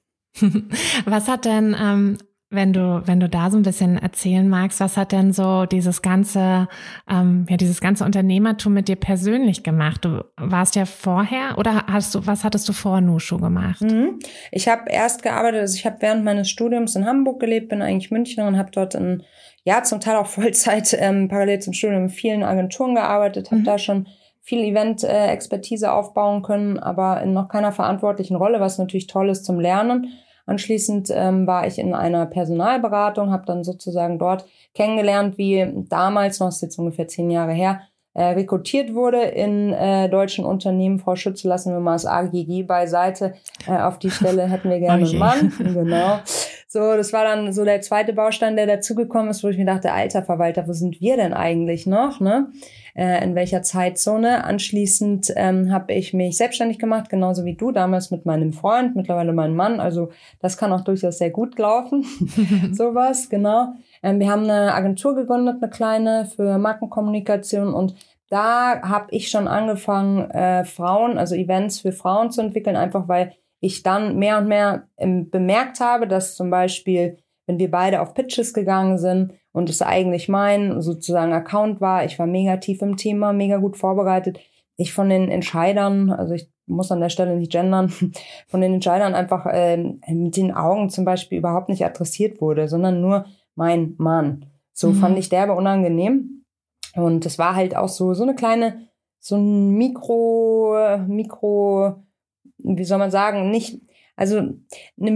Was hat denn, ähm, wenn du, wenn du da so ein bisschen erzählen magst, was hat denn so dieses ganze, ähm, ja, dieses ganze Unternehmertum mit dir persönlich gemacht? Du warst ja vorher, oder hast du, was hattest du vor Nushu gemacht?
Mhm. Ich habe erst gearbeitet, also ich habe während meines Studiums in Hamburg gelebt, bin eigentlich Münchnerin, habe dort in ja, zum Teil auch Vollzeit ähm, parallel zum Studium in vielen Agenturen gearbeitet, habe mhm. da schon viel Event-Expertise äh, aufbauen können, aber in noch keiner verantwortlichen Rolle, was natürlich toll ist zum Lernen. Anschließend ähm, war ich in einer Personalberatung, habe dann sozusagen dort kennengelernt, wie damals, noch ist jetzt ungefähr zehn Jahre her, äh, rekrutiert wurde in äh, deutschen Unternehmen. Frau Schütze, lassen wir mal das A G G beiseite. Äh, auf die Stelle hätten wir gerne einen Mann. Genau. So, das war dann so der zweite Baustein, der dazugekommen ist, wo ich mir dachte, alter Verwalter, wo sind wir denn eigentlich noch, ne? Äh, in welcher Zeitzone? Anschließend ähm, habe ich mich selbstständig gemacht, genauso wie du, damals mit meinem Freund, mittlerweile meinem Mann. Also das kann auch durchaus sehr gut laufen, sowas, genau. Ähm, wir haben eine Agentur gegründet, eine kleine, für Markenkommunikation, und da habe ich schon angefangen, äh, Frauen, also Events für Frauen zu entwickeln, einfach weil ich dann mehr und mehr ähm, bemerkt habe, dass zum Beispiel, wenn wir beide auf Pitches gegangen sind und es eigentlich mein sozusagen Account war, ich war mega tief im Thema, mega gut vorbereitet, ich von den Entscheidern, also ich muss an der Stelle nicht gendern, von den Entscheidern einfach äh, mit den Augen zum Beispiel überhaupt nicht adressiert wurde, sondern nur mein Mann. So mhm. fand ich derbe unangenehm. Und das war halt auch so, so eine kleine, so ein Mikro, Mikro, wie soll man sagen, nicht, also eine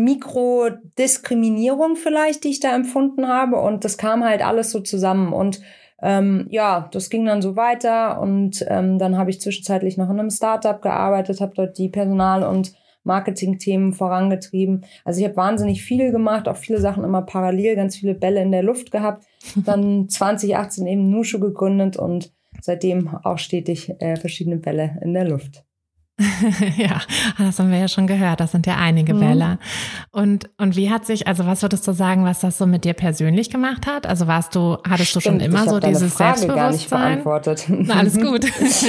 Mikrodiskriminierung vielleicht, die ich da empfunden habe. Und das kam halt alles so zusammen. Und ähm, ja, das ging dann so weiter. Und ähm, dann habe ich zwischenzeitlich noch in einem Startup gearbeitet, habe dort die Personal- und Marketing-Themen vorangetrieben. Also ich habe wahnsinnig viel gemacht, auch viele Sachen immer parallel, ganz viele Bälle in der Luft gehabt. Dann zwanzig achtzehn eben Nushu gegründet und seitdem auch stetig äh, verschiedene Bälle in der Luft.
Ja, das haben wir ja schon gehört. Das sind ja einige mhm. Bälle. Und, und wie hat sich, also was würdest du sagen, was das so mit dir persönlich gemacht hat? Also warst du, hattest
Stimmt,
du schon immer
ich
so dieses
Frage
Selbstbewusstsein?
Gar nicht beantwortet.
Na, alles gut.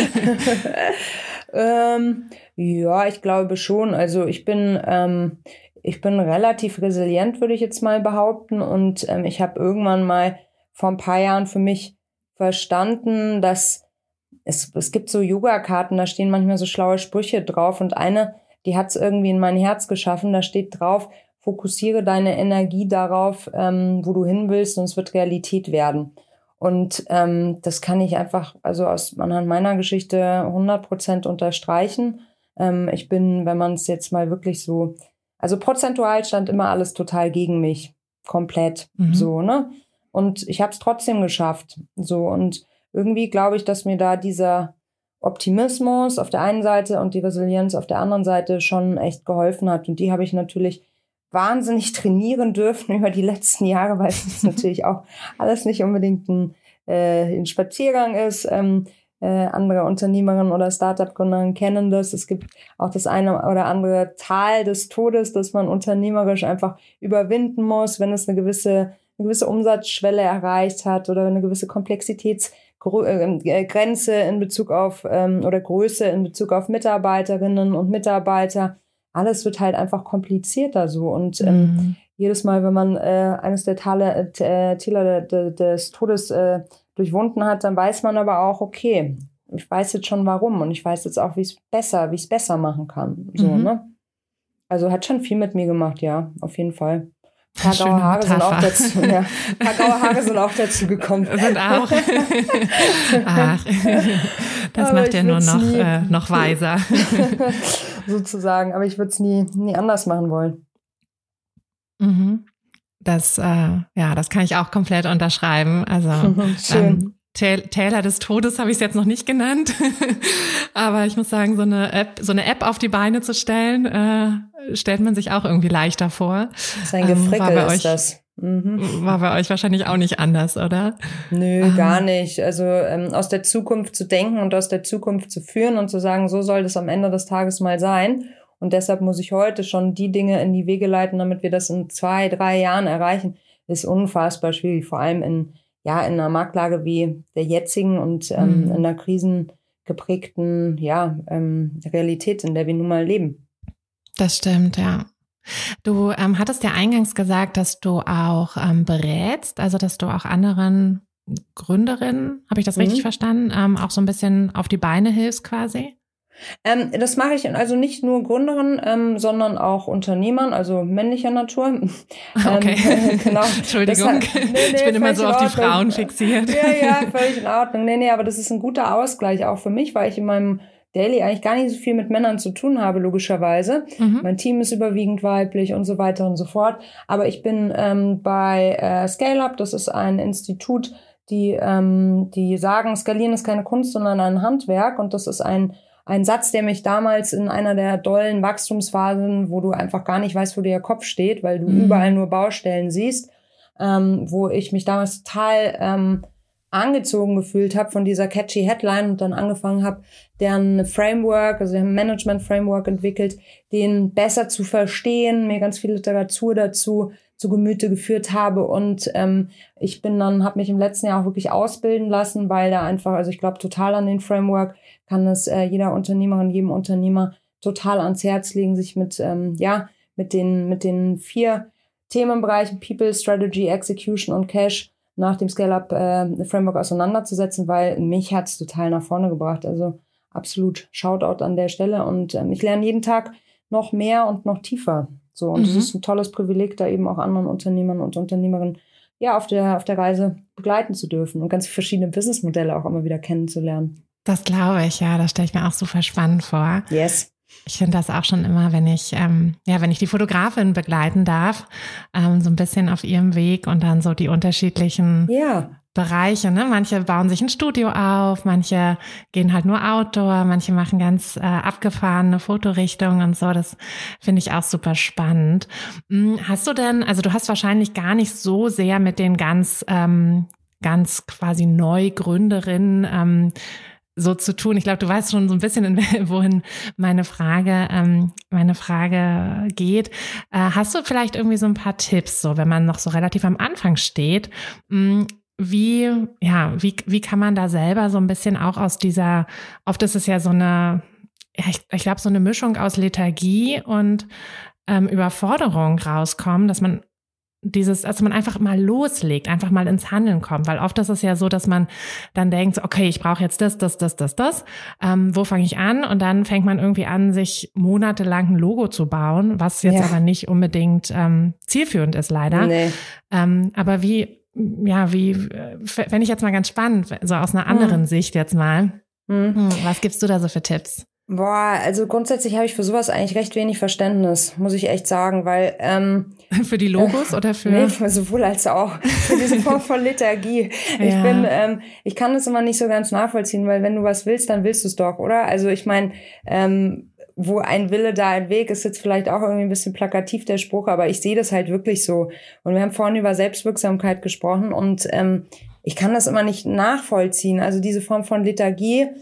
ähm, ja, ich glaube schon. Also ich bin, ähm, ich bin relativ resilient, würde ich jetzt mal behaupten. Und ähm, ich habe irgendwann mal vor ein paar Jahren für mich verstanden, dass Es, es gibt so Yoga-Karten, da stehen manchmal so schlaue Sprüche drauf, und eine, die hat es irgendwie in mein Herz geschaffen, da steht drauf: Fokussiere deine Energie darauf, ähm, wo du hin willst, und es wird Realität werden. Und ähm, das kann ich einfach, also aus anhand meiner Geschichte hundert Prozent unterstreichen. Ähm, ich bin, wenn man es jetzt mal wirklich so, also prozentual stand immer alles total gegen mich, komplett, mhm. so, ne? Und ich habe es trotzdem geschafft, so, und irgendwie glaube ich, dass mir da dieser Optimismus auf der einen Seite und die Resilienz auf der anderen Seite schon echt geholfen hat. Und die habe ich natürlich wahnsinnig trainieren dürfen über die letzten Jahre, weil es natürlich auch alles nicht unbedingt ein, äh, ein Spaziergang ist. Ähm, äh, andere Unternehmerinnen oder Startup-Gründerinnen kennen das. Es gibt auch das eine oder andere Tal des Todes, das man unternehmerisch einfach überwinden muss, wenn es eine gewisse, eine gewisse Umsatzschwelle erreicht hat oder eine gewisse Komplexitäts äh, Grenze in Bezug auf ähm, oder Größe in Bezug auf Mitarbeiterinnen und Mitarbeiter. Alles wird halt einfach komplizierter so. Und ähm, mhm. jedes Mal, wenn man äh, eines der Täler, äh, Täler de, de, des Todes äh, durchwunden hat, dann weiß man aber auch, okay, ich weiß jetzt schon warum und ich weiß jetzt auch, wie es besser, wie ich es besser machen kann. So, mhm. ne? Also hat schon viel mit mir gemacht, ja, auf jeden Fall. Ein paar graue Haare sind auch dazu, ja. Ein paar graue Haare sind auch dazu gekommen.
Sind auch. Ach, das aber macht ja nur noch, äh, noch weiser.
Sozusagen, aber ich würde es nie, nie anders machen wollen.
Mhm. Das, äh, ja, das kann ich auch komplett unterschreiben. Also,
schön.
Ähm, Täler des Todes habe ich es jetzt noch nicht genannt, aber ich muss sagen, so eine App, so eine App auf die Beine zu stellen, äh, stellt man sich auch irgendwie leichter vor.
Sein Gefrickel ähm, ist euch, das.
Mhm. War bei euch wahrscheinlich auch nicht anders, oder?
Nö, ähm, gar nicht. Also ähm, aus der Zukunft zu denken und aus der Zukunft zu führen und zu sagen, so soll das am Ende des Tages mal sein. Und deshalb muss ich heute schon die Dinge in die Wege leiten, damit wir das in zwei, drei Jahren erreichen, ist unfassbar schwierig, vor allem in ja, in einer Marktlage wie der jetzigen und ähm, mhm. in einer krisengeprägten ja, ähm, Realität, in der wir nun mal leben.
Das stimmt, ja. Du ähm, hattest ja eingangs gesagt, dass du auch ähm, berätst, also dass du auch anderen Gründerinnen, habe ich das mhm. richtig verstanden, ähm, auch so ein bisschen auf die Beine hilfst quasi?
Ähm, das mache ich also nicht nur Gründerinnen, ähm, sondern auch Unternehmern, also männlicher Natur.
Okay,
ähm, genau.
Entschuldigung,
hat, nee, nee,
ich bin immer so auf die Frauen fixiert.
Ja, ja, völlig in Ordnung. Nee, nee, aber das ist ein guter Ausgleich auch für mich, weil ich in meinem Daily eigentlich gar nicht so viel mit Männern zu tun habe, logischerweise. Mhm. Mein Team ist überwiegend weiblich und so weiter und so fort. Aber ich bin ähm, bei äh, Scale Up, das ist ein Institut, die, ähm, die sagen, Skalieren ist keine Kunst, sondern ein Handwerk, und das ist ein Ein Satz, der mich damals in einer der dollen Wachstumsphasen, wo du einfach gar nicht weißt, wo der Kopf steht, weil du mhm. überall nur Baustellen siehst, ähm, wo ich mich damals total ähm, angezogen gefühlt habe von dieser catchy Headline und dann angefangen habe, deren Framework, also ein Management-Framework entwickelt, den besser zu verstehen, mir ganz viel Literatur dazu zu Gemüte geführt habe, und ähm, ich bin dann, habe mich im letzten Jahr auch wirklich ausbilden lassen, weil da einfach, also ich glaube total an den Framework, kann es äh, jeder Unternehmerin, jedem Unternehmer total ans Herz legen, sich mit ähm, ja mit den mit den vier Themenbereichen People, Strategy, Execution und Cash nach dem Scale-Up äh, Framework auseinanderzusetzen, weil mich hat's total nach vorne gebracht. Also absolut Shoutout an der Stelle, und ähm, ich lerne jeden Tag noch mehr und noch tiefer. So, und es mhm. ist ein tolles Privileg, da eben auch anderen Unternehmern und Unternehmerinnen ja auf der auf der Reise begleiten zu dürfen und ganz verschiedene Businessmodelle auch immer wieder kennenzulernen.
Das glaube ich, ja, das stelle ich mir auch super spannend vor.
Yes.
Ich finde das auch schon immer, wenn ich, ähm, ja, wenn ich die Fotografin begleiten darf, ähm, so ein bisschen auf ihrem Weg und dann so die unterschiedlichen
ja.
Bereiche, ne? Manche bauen sich ein Studio auf, manche gehen halt nur Outdoor, manche machen ganz äh, abgefahrene Fotorichtungen und so. Das finde ich auch super spannend. Hast du denn, also du hast wahrscheinlich gar nicht so sehr mit den ganz, ähm, ganz quasi Neugründerinnen ähm, so zu tun. Ich glaube, du weißt schon so ein bisschen, in, wohin meine Frage, ähm, meine Frage geht. Äh, hast du vielleicht irgendwie so ein paar Tipps, so wenn man noch so relativ am Anfang steht, mh, wie, ja, wie, wie kann man da selber so ein bisschen auch aus dieser, oft ist es ja so eine, ja, ich, ich glaube, so eine Mischung aus Lethargie und ähm, Überforderung rauskommen, dass man dieses, also man einfach mal loslegt, einfach mal ins Handeln kommt, weil oft ist es ja so, dass man dann denkt, okay, ich brauche jetzt das, das, das, das, das, ähm, wo fange ich an? Und dann fängt man irgendwie an, sich monatelang ein Logo zu bauen, was jetzt ja. aber nicht unbedingt ähm, zielführend ist, leider. Nee. Ähm, aber wie, ja, wie, wenn ich jetzt mal ganz spannend, so aus einer anderen hm. Sicht jetzt mal, hm. was gibst du da so für Tipps?
Boah, also grundsätzlich habe ich für sowas eigentlich recht wenig Verständnis, muss ich echt sagen, weil ähm,
für die Logos äh, oder für
nee, sowohl als auch für diese Form von Lethargie. Ja. Ich bin, ähm, ich kann das immer nicht so ganz nachvollziehen, weil wenn du was willst, dann willst du es doch, oder? Also ich meine, ähm, wo ein Wille, da ein Weg, ist jetzt vielleicht auch irgendwie ein bisschen plakativ der Spruch, aber ich sehe das halt wirklich so. Und wir haben vorhin über Selbstwirksamkeit gesprochen, und ähm, ich kann das immer nicht nachvollziehen. Also diese Form von Lethargie,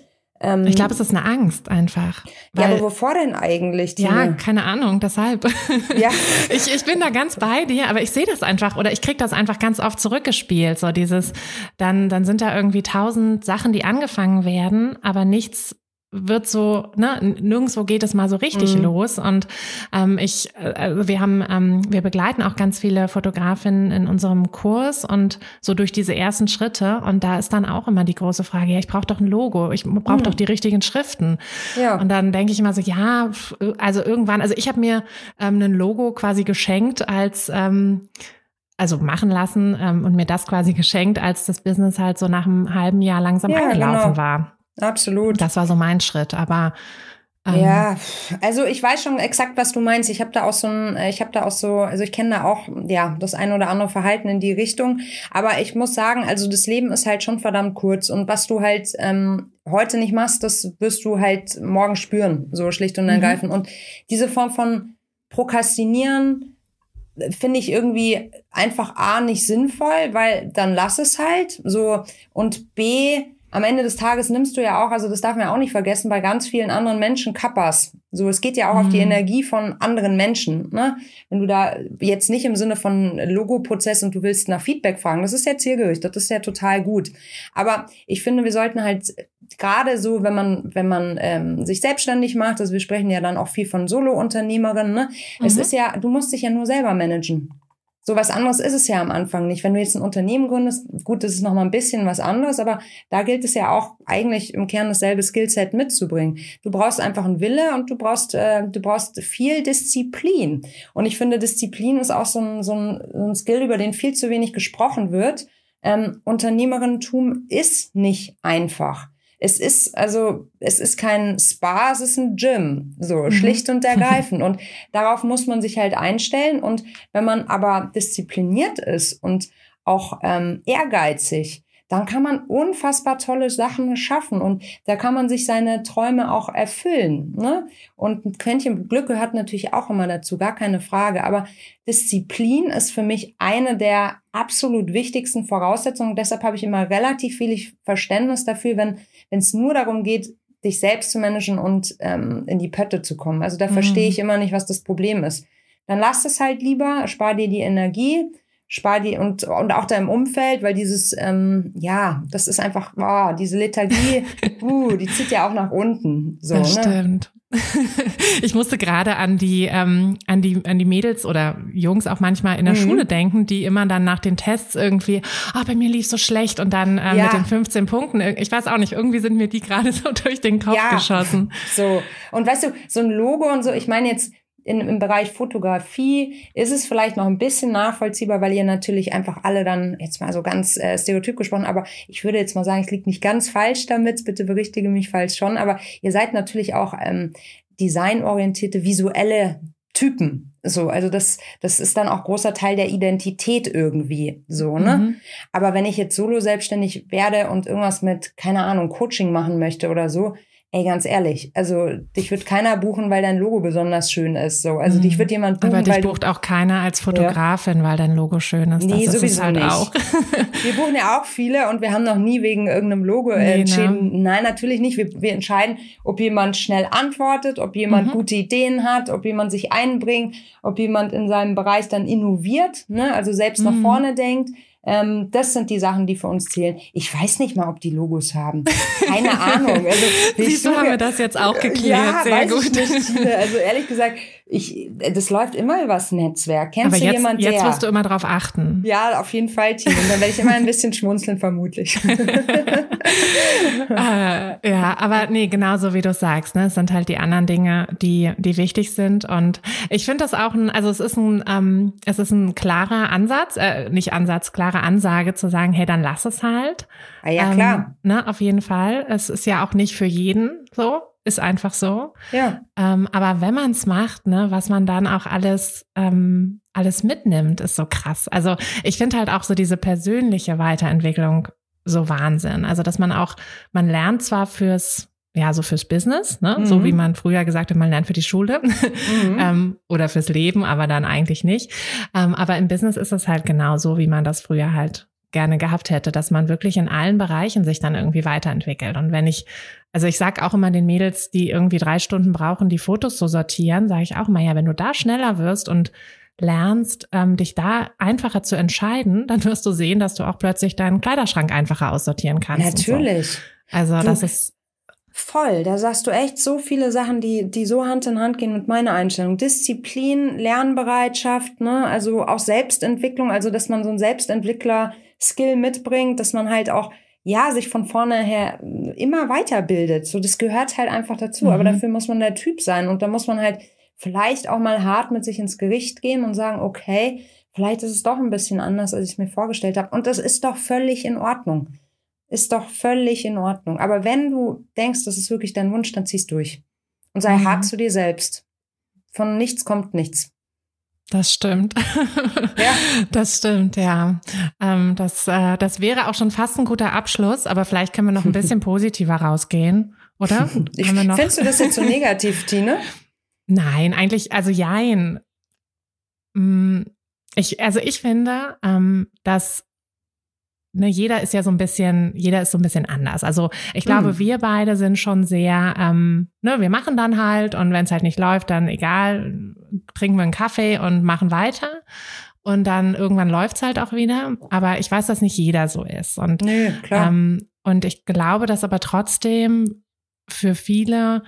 Ähm,
ich glaube, es ist eine Angst einfach.
Ja, aber wovor denn eigentlich? Tine?
Ja, keine Ahnung, deshalb. Ja. ich, ich bin da ganz bei dir, aber ich sehe das einfach oder ich kriege das einfach ganz oft zurückgespielt. So dieses, dann, dann sind da irgendwie tausend Sachen, die angefangen werden, aber nichts wird so, ne, nirgendwo geht es mal so richtig mhm. los. Und ähm, ich, also wir haben, ähm, wir begleiten auch ganz viele Fotografinnen in unserem Kurs und so durch diese ersten Schritte. Und da ist dann auch immer die große Frage, ja, ich brauche doch ein Logo, ich brauche mhm. doch die richtigen Schriften. Ja. Und dann denke ich immer so, ja, also irgendwann, also ich habe mir ähm, ein Logo quasi geschenkt als ähm, also machen lassen ähm, und mir das quasi geschenkt, als das Business halt so nach einem halben Jahr langsam ja, angelaufen genau. war.
Absolut.
Das war so mein Schritt, aber
ähm, ja, also ich weiß schon exakt, was du meinst. Ich habe da auch so ein, ich habe da auch so, also ich kenne da auch ja das ein oder andere Verhalten in die Richtung. Aber ich muss sagen, also das Leben ist halt schon verdammt kurz und was du halt ähm, heute nicht machst, das wirst du halt morgen spüren, so schlicht und ergreifend. Mhm. Und diese Form von Prokrastinieren finde ich irgendwie einfach A nicht sinnvoll, weil dann lass es halt so und B am Ende des Tages nimmst du ja auch, also das darf man ja auch nicht vergessen, bei ganz vielen anderen Menschen Kappas. So, es geht ja auch mhm. auf die Energie von anderen Menschen, ne? Wenn du da jetzt nicht im Sinne von Logo-Prozess und du willst nach Feedback fragen, das ist ja zielgerichtet, das ist ja total gut. Aber ich finde, wir sollten halt gerade so, wenn man, wenn man ähm, sich selbstständig macht, also wir sprechen ja dann auch viel von Solo-Unternehmerinnen, ne? Mhm. Es ist ja, du musst dich ja nur selber managen. So was anderes ist es ja am Anfang nicht. Wenn du jetzt ein Unternehmen gründest, gut, das ist noch mal ein bisschen was anderes, aber da gilt es ja auch eigentlich im Kern dasselbe Skillset mitzubringen. Du brauchst einfach einen Wille und du brauchst äh, du brauchst viel Disziplin. Und ich finde, Disziplin ist auch so ein, so ein, so ein Skill, über den viel zu wenig gesprochen wird. Ähm, Unternehmerinnentum ist nicht einfach. Es ist, also, es ist kein Spa, es ist ein Gym, so, mhm. schlicht und ergreifend. Und darauf muss man sich halt einstellen. Und wenn man aber diszipliniert ist und auch ähm, ehrgeizig, dann kann man unfassbar tolle Sachen schaffen und da kann man sich seine Träume auch erfüllen, ne? Und ein Quäntchen Glück gehört natürlich auch immer dazu, gar keine Frage. Aber Disziplin ist für mich eine der absolut wichtigsten Voraussetzungen. Deshalb habe ich immer relativ viel Verständnis dafür, wenn wenn es nur darum geht, dich selbst zu managen und ähm, in die Pötte zu kommen. Also da mhm. verstehe ich immer nicht, was das Problem ist. Dann lass es halt lieber, spar dir die Energie, spar die und und auch deinem Umfeld, weil dieses ähm, ja, das ist einfach, oh, diese Lethargie, uh, die zieht ja auch nach unten. So,
das
ne?
Stimmt. Ich musste gerade an die ähm, an die an die Mädels oder Jungs auch manchmal in der mhm. Schule denken, die immer dann nach den Tests irgendwie, ah, oh, bei mir lief so schlecht und dann äh, ja. mit den fünfzehn Punkten, ich weiß auch nicht, irgendwie sind mir die gerade so durch den Kopf ja. geschossen.
So, und weißt du, so ein Logo und so, ich meine jetzt In, im Bereich Fotografie ist es vielleicht noch ein bisschen nachvollziehbar, weil ihr natürlich einfach alle dann, jetzt mal so ganz äh, stereotyp gesprochen, aber ich würde jetzt mal sagen, es liegt nicht ganz falsch damit, bitte berichtige mich falsch schon, aber ihr seid natürlich auch ähm, designorientierte, visuelle Typen. So, also das, das ist dann auch großer Teil der Identität irgendwie, so, ne? Mhm. Aber wenn ich jetzt solo selbstständig werde und irgendwas mit, keine Ahnung, Coaching machen möchte oder so, ey, ganz ehrlich, also dich wird keiner buchen, weil dein Logo besonders schön ist. So, also dich wird jemand buchen,
aber dich
weil
bucht auch keiner als Fotografin, ja. weil dein Logo schön ist.
Nee,
das
sowieso
ist es halt
nicht.
Auch.
Wir buchen ja auch viele und wir haben noch nie wegen irgendeinem Logo äh,
nee,
entschieden.
Ne?
Nein, natürlich nicht. Wir, wir entscheiden, ob jemand schnell antwortet, ob jemand mhm. gute Ideen hat, ob jemand sich einbringt, ob jemand in seinem Bereich dann innoviert, ne? Also selbst mhm. nach vorne denkt. Ähm, das sind die Sachen, die für uns zählen. Ich weiß nicht mal, ob die Logos haben. Keine Ahnung. Also,
Siehst du, haben wir das jetzt auch geklärt.
Ja,
sehr
weiß
gut.
Ich nicht. Also ehrlich gesagt, ich, das läuft immer übers Netzwerk. Kennst
Aber
du
jetzt,
jemanden,
jetzt
der...
wirst du immer drauf achten.
Ja, auf jeden Fall, Tine. Und dann werde ich immer ein bisschen schmunzeln, vermutlich.
äh, ja, aber nee, genauso wie du sagst, ne, es sind halt die anderen Dinge, die die wichtig sind. Und ich finde das auch ein, also es ist ein, ähm, es ist ein klarer Ansatz, äh, nicht Ansatz, klare Ansage zu sagen, hey, dann lass es halt.
Ah, ja, klar.
Ähm, ne, auf jeden Fall. Es ist ja auch nicht für jeden so. Ist einfach so.
Ja.
Ähm, aber wenn man es macht, ne, was man dann auch alles ähm, alles mitnimmt, ist so krass. Also ich finde halt auch so diese persönliche Weiterentwicklung so Wahnsinn. Also dass man auch, man lernt zwar fürs ja, so fürs Business, ne, mhm. so wie man früher gesagt hat, man lernt für die Schule mhm. ähm, oder fürs Leben, aber dann eigentlich nicht. Ähm, aber im Business ist es halt genau so, wie man das früher halt gerne gehabt hätte, dass man wirklich in allen Bereichen sich dann irgendwie weiterentwickelt. Und wenn ich, also ich sag auch immer den Mädels, die irgendwie drei Stunden brauchen, die Fotos zu sortieren, sage ich auch immer, ja, wenn du da schneller wirst und lernst, ähm, dich da einfacher zu entscheiden, dann wirst du sehen, dass du auch plötzlich deinen Kleiderschrank einfacher aussortieren kannst.
Natürlich.
So. Also
du,
das ist
voll. Da sagst du echt so viele Sachen, die die so Hand in Hand gehen mit meiner Einstellung. Disziplin, Lernbereitschaft, ne, also auch Selbstentwicklung, also dass man so einen Selbstentwickler-Skill mitbringt, dass man halt auch ja sich von vorne her immer weiterbildet. So, das gehört halt einfach dazu. Mhm. Aber dafür muss man der Typ sein und da muss man halt vielleicht auch mal hart mit sich ins Gericht gehen und sagen, okay, vielleicht ist es doch ein bisschen anders, als ich es mir vorgestellt habe. Und das ist doch völlig in Ordnung. Ist doch völlig in Ordnung. Aber wenn du denkst, das ist wirklich dein Wunsch, dann zieh's durch. Und sei mhm. hart zu dir selbst. Von nichts kommt nichts.
Das stimmt. Ja. Das stimmt, ja. Ähm, das, äh, das wäre auch schon fast ein guter Abschluss, aber vielleicht können wir noch ein bisschen positiver rausgehen, oder?
Ich, wir noch findest du das jetzt so negativ, Tine?
Nein, eigentlich, also jein. Ich, also ich finde, ähm, dass ne, jeder ist ja so ein bisschen, jeder ist so ein bisschen anders. Also ich glaube, mm. wir beide sind schon sehr, ähm, ne, wir machen dann halt und wenn es halt nicht läuft, dann egal, trinken wir einen Kaffee und machen weiter. Und dann irgendwann läuft's halt auch wieder. Aber ich weiß, dass nicht jeder so ist. Und,
nee, klar.
Ähm, und ich glaube, dass aber trotzdem für viele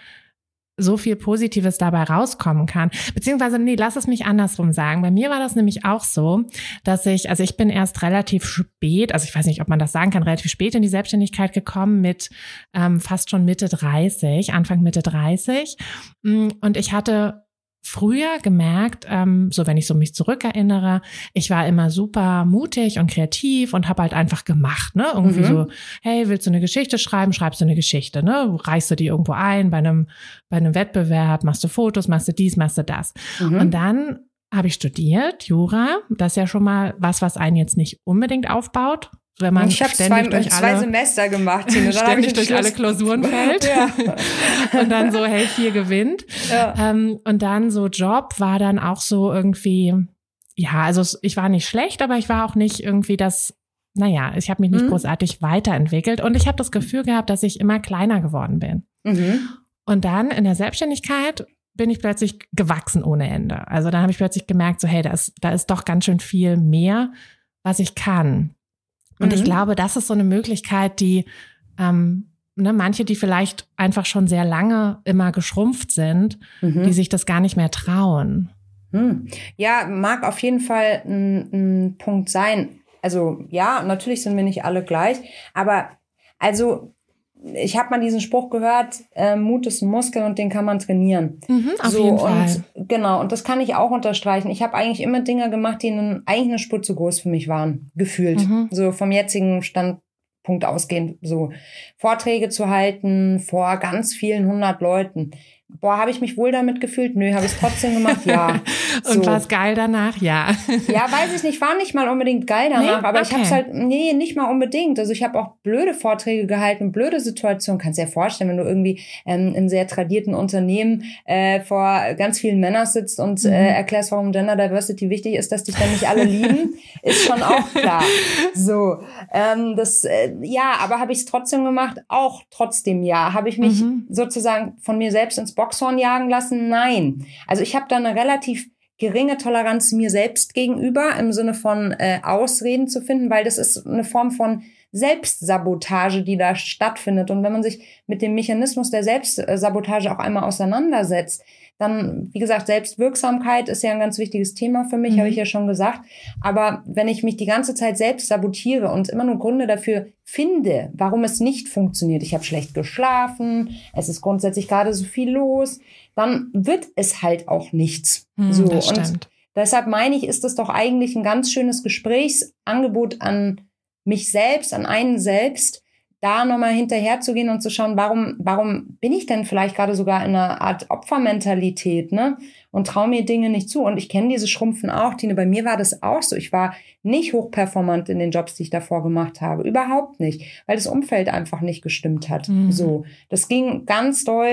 so viel Positives dabei rauskommen kann. Beziehungsweise, nee, lass es mich andersrum sagen. Bei mir war das nämlich auch so, dass ich, also ich bin erst relativ spät, also ich weiß nicht, ob man das sagen kann, relativ spät in die Selbstständigkeit gekommen mit ähm, fast schon Mitte dreißig, Anfang Mitte dreißig. Und ich hatte früher gemerkt, ähm, so wenn ich so mich zurückerinnere, ich war immer super mutig und kreativ und habe halt einfach gemacht, ne? Irgendwie mhm. so, hey, willst du eine Geschichte schreiben? Schreibst du eine Geschichte, ne? Reichst du die irgendwo ein bei einem bei einem Wettbewerb, machst du Fotos, machst du dies, machst du das. Mhm. Und dann habe ich studiert, Jura, das ist ja schon mal was, was einen jetzt nicht unbedingt aufbaut. Wenn man
ich habe zwei, durch zwei alle, Semester gemacht, Tine. Dann
ständig durch Schluss alle Klausuren fällt ja. und dann so, hey, hier gewinnt. Ja. Ähm, und dann so Job war dann auch so irgendwie, ja, also ich war nicht schlecht, aber ich war auch nicht irgendwie das, naja, ich habe mich nicht mhm. großartig weiterentwickelt und ich habe das Gefühl gehabt, dass ich immer kleiner geworden bin. Mhm. Und dann in der Selbstständigkeit bin ich plötzlich gewachsen ohne Ende. Also dann habe ich plötzlich gemerkt, so hey, da ist, da ist doch ganz schön viel mehr, was ich kann. Und mhm. ich glaube, das ist so eine Möglichkeit, die ähm, ne, manche, die vielleicht einfach schon sehr lange immer geschrumpft sind, mhm. die sich das gar nicht mehr trauen.
Mhm. Ja, mag auf jeden Fall ein, ein Punkt sein. Also ja, natürlich sind wir nicht alle gleich, aber also ich habe mal diesen Spruch gehört, äh, Mut ist ein Muskel und den kann man trainieren.
Mhm, auf
so,
jeden Fall.
Und, genau, und das kann ich auch unterstreichen. Ich habe eigentlich immer Dinge gemacht, die einen, eigentlich eine Spur zu groß für mich waren, gefühlt. Mhm. So vom jetzigen Standpunkt ausgehend, so Vorträge zu halten vor ganz vielen hundert Leuten. Boah, habe ich mich wohl damit gefühlt? Nö, habe ich es trotzdem gemacht? Ja.
So. Und war es geil danach? Ja.
Ja, weiß ich nicht, war nicht mal unbedingt geil danach, nee? aber okay. ich habe es halt, nee, nicht mal unbedingt. Also ich habe auch blöde Vorträge gehalten, blöde Situationen. Kannst dir ja vorstellen, wenn du irgendwie ähm, in sehr tradierten Unternehmen äh, vor ganz vielen Männern sitzt und mhm. äh, erklärst, warum Gender Diversity wichtig ist, dass dich dann nicht alle lieben, ist schon auch klar. So, ähm, das, äh, ja, aber habe ich es trotzdem gemacht? Auch trotzdem ja. Habe ich mich mhm. sozusagen von mir selbst ins Boxhorn jagen lassen? Nein. Also ich habe da eine relativ geringe Toleranz mir selbst gegenüber im Sinne von äh, Ausreden zu finden, weil das ist eine Form von Selbstsabotage, die da stattfindet. Und wenn man sich mit dem Mechanismus der Selbstsabotage auch einmal auseinandersetzt, dann, wie gesagt, Selbstwirksamkeit ist ja ein ganz wichtiges Thema für mich, mhm. habe ich ja schon gesagt. Aber wenn ich mich die ganze Zeit selbst sabotiere und immer nur Gründe dafür finde, warum es nicht funktioniert, ich habe schlecht geschlafen, es ist grundsätzlich gerade so viel los, dann wird es halt auch nichts.
Mhm,
so
das stimmt.
Und deshalb meine ich, ist das doch eigentlich ein ganz schönes Gesprächsangebot an mich selbst, an einen selbst, da nochmal hinterher zu gehen und zu schauen, warum, warum bin ich denn vielleicht gerade sogar in einer Art Opfermentalität, ne? Und traue mir Dinge nicht zu. Und ich kenne diese Schrumpfen auch, Tine. Bei mir war das auch so. Ich war nicht hochperformant in den Jobs, die ich davor gemacht habe. Überhaupt nicht. Weil das Umfeld einfach nicht gestimmt hat. Mhm. So. Das ging ganz doll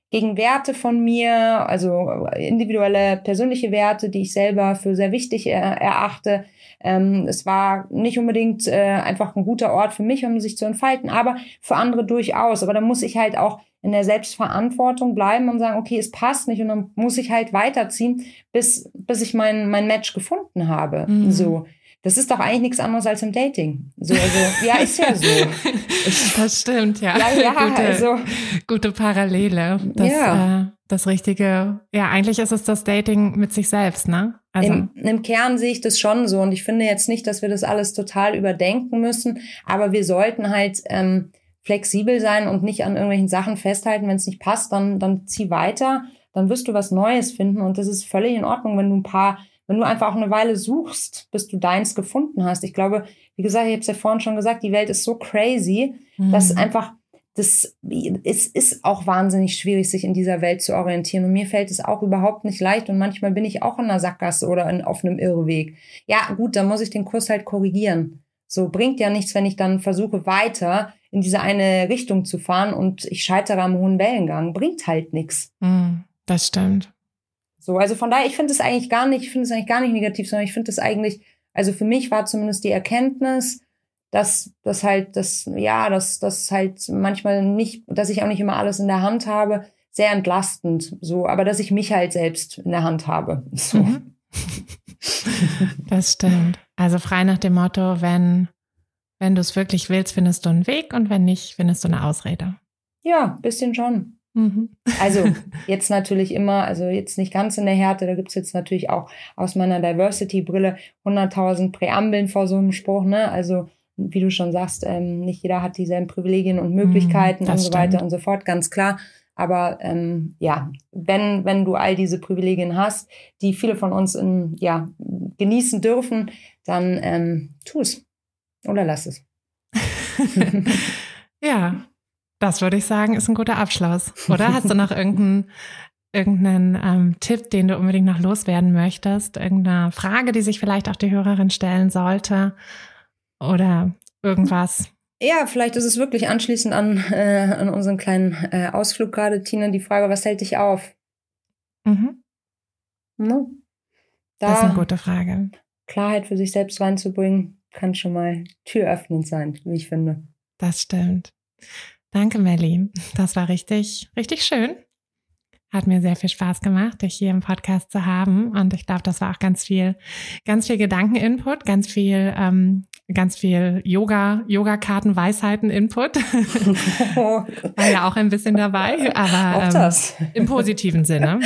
gegen Werte von mir, also individuelle, persönliche Werte, die ich selber für sehr wichtig er, erachte. Ähm, es war nicht unbedingt äh, einfach ein guter Ort für mich, um sich zu entfalten, aber für andere durchaus. Aber da muss ich halt auch in der Selbstverantwortung bleiben und sagen, okay, es passt nicht, und dann muss ich halt weiterziehen, bis bis ich mein mein Match gefunden habe. Mhm. So. Das ist doch eigentlich nichts anderes als im Dating. So, also, ja, ist ja so. Ich,
das stimmt, ja.
Ja, ja,
gute,
also.
Gute Parallele. Das,
ja.
äh, das Richtige, ja, eigentlich ist es das Dating mit sich selbst, ne? Also.
Im, Im Kern sehe ich das schon so, und ich finde jetzt nicht, dass wir das alles total überdenken müssen, aber wir sollten halt ähm, flexibel sein und nicht an irgendwelchen Sachen festhalten. Wenn es nicht passt, dann, dann zieh weiter, dann wirst du was Neues finden, und das ist völlig in Ordnung, wenn du ein paar Wenn du einfach auch eine Weile suchst, bis du deins gefunden hast. Ich glaube, wie gesagt, ich habe es ja vorhin schon gesagt, die Welt ist so crazy, mhm. dass einfach, das, es ist auch wahnsinnig schwierig, sich in dieser Welt zu orientieren. Und mir fällt es auch überhaupt nicht leicht. Und manchmal bin ich auch in einer Sackgasse oder in, auf einem Irrweg. Ja, gut, dann muss ich den Kurs halt korrigieren. So, bringt ja nichts, wenn ich dann versuche, weiter in diese eine Richtung zu fahren und ich scheitere am hohen Wellengang. Bringt halt nichts.
Mhm, das stimmt.
So, also von daher, ich finde es eigentlich gar nicht, ich finde es eigentlich gar nicht negativ, sondern ich finde es eigentlich, also für mich war zumindest die Erkenntnis, dass das halt, das, ja, dass das halt manchmal nicht, dass ich auch nicht immer alles in der Hand habe, sehr entlastend, so, aber dass ich mich halt selbst in der Hand habe. So.
Mhm. Das stimmt. Also frei nach dem Motto, wenn, wenn du es wirklich willst, findest du einen Weg, und wenn nicht, findest du eine Ausrede.
Ja, bisschen schon. Also jetzt natürlich immer, also jetzt nicht ganz in der Härte, da gibt's jetzt natürlich auch aus meiner Diversity-Brille hunderttausend Präambeln vor so einem Spruch, ne? Also wie du schon sagst, ähm, nicht jeder hat dieselben Privilegien und Möglichkeiten und so
stimmt.
weiter und so fort, ganz klar. Aber ähm, ja, wenn wenn du all diese Privilegien hast, die viele von uns in, ja, genießen dürfen, dann ähm, tu es oder lass es.
Ja. Das würde ich sagen, ist ein guter Abschluss. Oder hast du noch irgendeinen, irgendeinen ähm, Tipp, den du unbedingt noch loswerden möchtest? Irgendeine Frage, die sich vielleicht auch die Hörerin stellen sollte? Oder irgendwas?
Ja, vielleicht ist es wirklich anschließend an, äh, an unseren kleinen äh, Ausflug gerade, Tina, die Frage, was hält dich auf?
Mhm.
No? Da
das ist eine gute Frage.
Klarheit für sich selbst reinzubringen, kann schon mal türöffnend sein, wie ich finde.
Das stimmt. Danke, Melli. Das war richtig, richtig schön. Hat mir sehr viel Spaß gemacht, dich hier im Podcast zu haben. Und ich glaube, das war auch ganz viel, ganz viel Gedankeninput, ganz viel, ähm, ganz viel Yoga, Yoga-Karten, Weisheiten-Input. War ja auch ein bisschen dabei, aber
auch das.
Ähm, im positiven Sinne.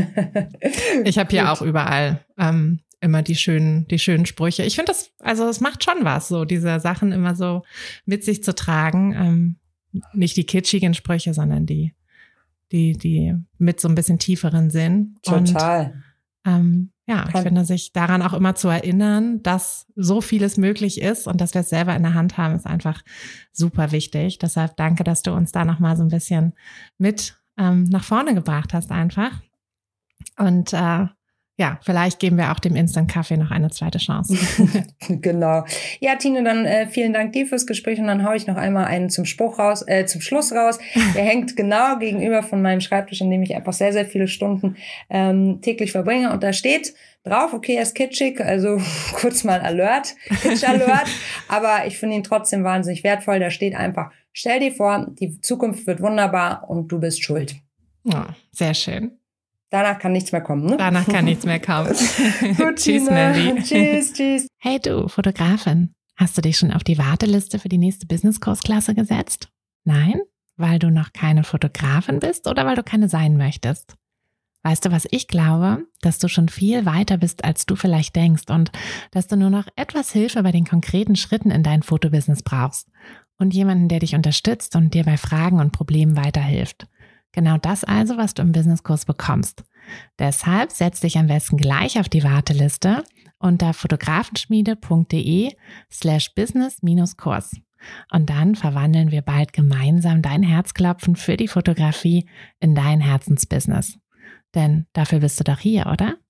Ich habe hier auch überall ähm, immer die schönen, die schönen Sprüche. Ich finde das, also es macht schon was, so diese Sachen immer so mit sich zu tragen. Ähm, nicht die kitschigen Sprüche, sondern die, die, die mit so ein bisschen tieferen Sinn.
Total.
Und, ähm, ja, ich finde, sich daran auch immer zu erinnern, dass so vieles möglich ist und dass wir es selber in der Hand haben, ist einfach super wichtig. Deshalb danke, dass du uns da nochmal so ein bisschen mit ähm, nach vorne gebracht hast einfach. Und äh, ja, vielleicht geben wir auch dem Instant-Kaffee noch eine zweite Chance.
Genau. Ja, Tine, dann äh, vielen Dank dir fürs Gespräch, und dann haue ich noch einmal einen zum Spruch raus, äh, zum Schluss raus. Der hängt genau gegenüber von meinem Schreibtisch, an dem ich einfach sehr, sehr viele Stunden ähm, täglich verbringe. Und da steht drauf, okay, er ist kitschig, also kurz mal Alert, Kitsch-Alert, aber ich finde ihn trotzdem wahnsinnig wertvoll. Da steht einfach, stell dir vor, die Zukunft wird wunderbar und du bist schuld.
Ja, sehr schön.
Danach kann nichts mehr kommen, ne?
Danach kann nichts mehr kommen.
Gut,
tschüss, Melli.
Tschüss, tschüss.
Hey du, Fotografin. Hast du dich schon auf die Warteliste für die nächste Business-Kursklasse gesetzt? Nein? Weil du noch keine Fotografin bist oder weil du keine sein möchtest? Weißt du, was ich glaube? Dass du schon viel weiter bist, als du vielleicht denkst, und dass du nur noch etwas Hilfe bei den konkreten Schritten in dein Fotobusiness brauchst und jemanden, der dich unterstützt und dir bei Fragen und Problemen weiterhilft. Genau das also, was du im Businesskurs bekommst. Deshalb setz dich am besten gleich auf die Warteliste unter fotografenschmiede.de slash business-kurs. Und dann verwandeln wir bald gemeinsam dein Herzklopfen für die Fotografie in dein Herzensbusiness. Denn dafür bist du doch hier, oder?